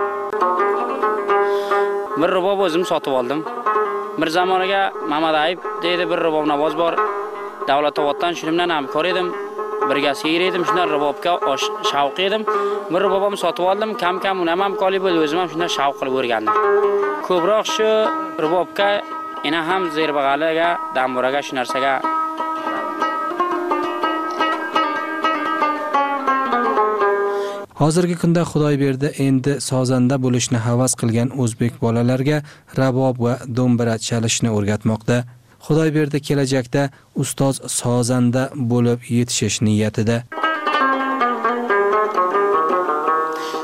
Bir rabob o'zim sotib oldim. Bir zamoniga Mamad Ayib deydi bir rabob navoz bor. Davlatoboddan shunimdan hamkor edim. Birgasiga yurdim, shundan rabobga shavq edim. Bir rabobim sotib oldim, kam-kam uni ham hamkorlik bo'ldi, o'zim ham shundan shavq qilib o'rgandim. Ko'proq shu rabobga, ina ham zerbag'aliga, damburaga shu narsaga Hozirgi kunda Xudoyberdi endi sozanda bo'lishni havas qilgan o'zbek bolalarga rabob va do'mbira chalishni o'rgatmoqda. Xudoyberdi kelajakda ustoz sozanda bo'lib yetishish niyatida.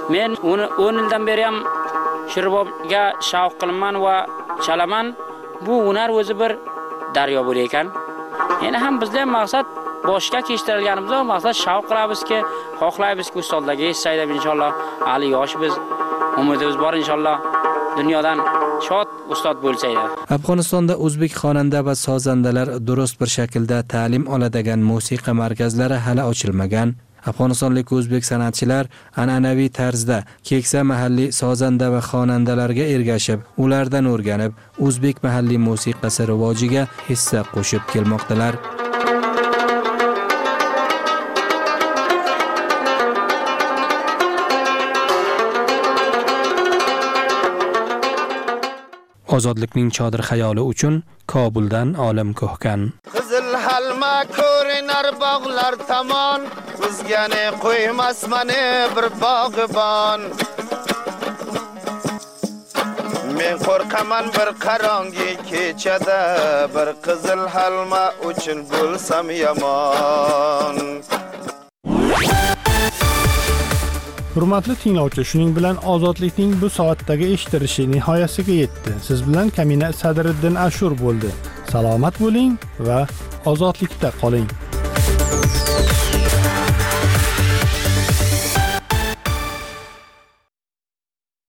Men 10 yildan beri ham shu rubobga shavq qilaman va chalaman. Bu hunar o'zi bir daryo bo'lar ekan. Yana ham bizda ham maqsad boshqa kechtirilganimiz va maqsad shavq qilamizki, xohlaymizki ustozlarga eshitsak deb inshaalloh hali yosh biz umidimiz bor inshaalloh dunyodan shod ustod bo'lsaydi. Afg'onistonda o'zbek xonanda va sozandalar durust bir shaklda ta'lim oladigan musiqa markazlari hali ochilmagan. Afg'onistonlik o'zbek san'atchilar an'anaviy tarzda keksa mahalliy sozanda va xonandalarga ergashib, ulardan o'rganib, o'zbek mahalliy musiqasi rivojiga hissa qo'shib kelmoqdalar. Ozodlikning chodir xayoli uchun Kobuldan olim ko'hkan. Qizil halma ko'rinar bog'lar tomon, o'zgani qo'ymas mani bir bog'ibon. Men qo'rqaman bir qarongi kechada, bir qizil halma uchun bo'lsam yomon. Hurmatli tinglovchi, shuning bilan ozodlikning bu soatdagi eshittirishi nihoyasiga yetdi. Siz bilan Kamina Sadriddin Ashur bo'ldi. Salomat bo'ling va ozodlikda qoling.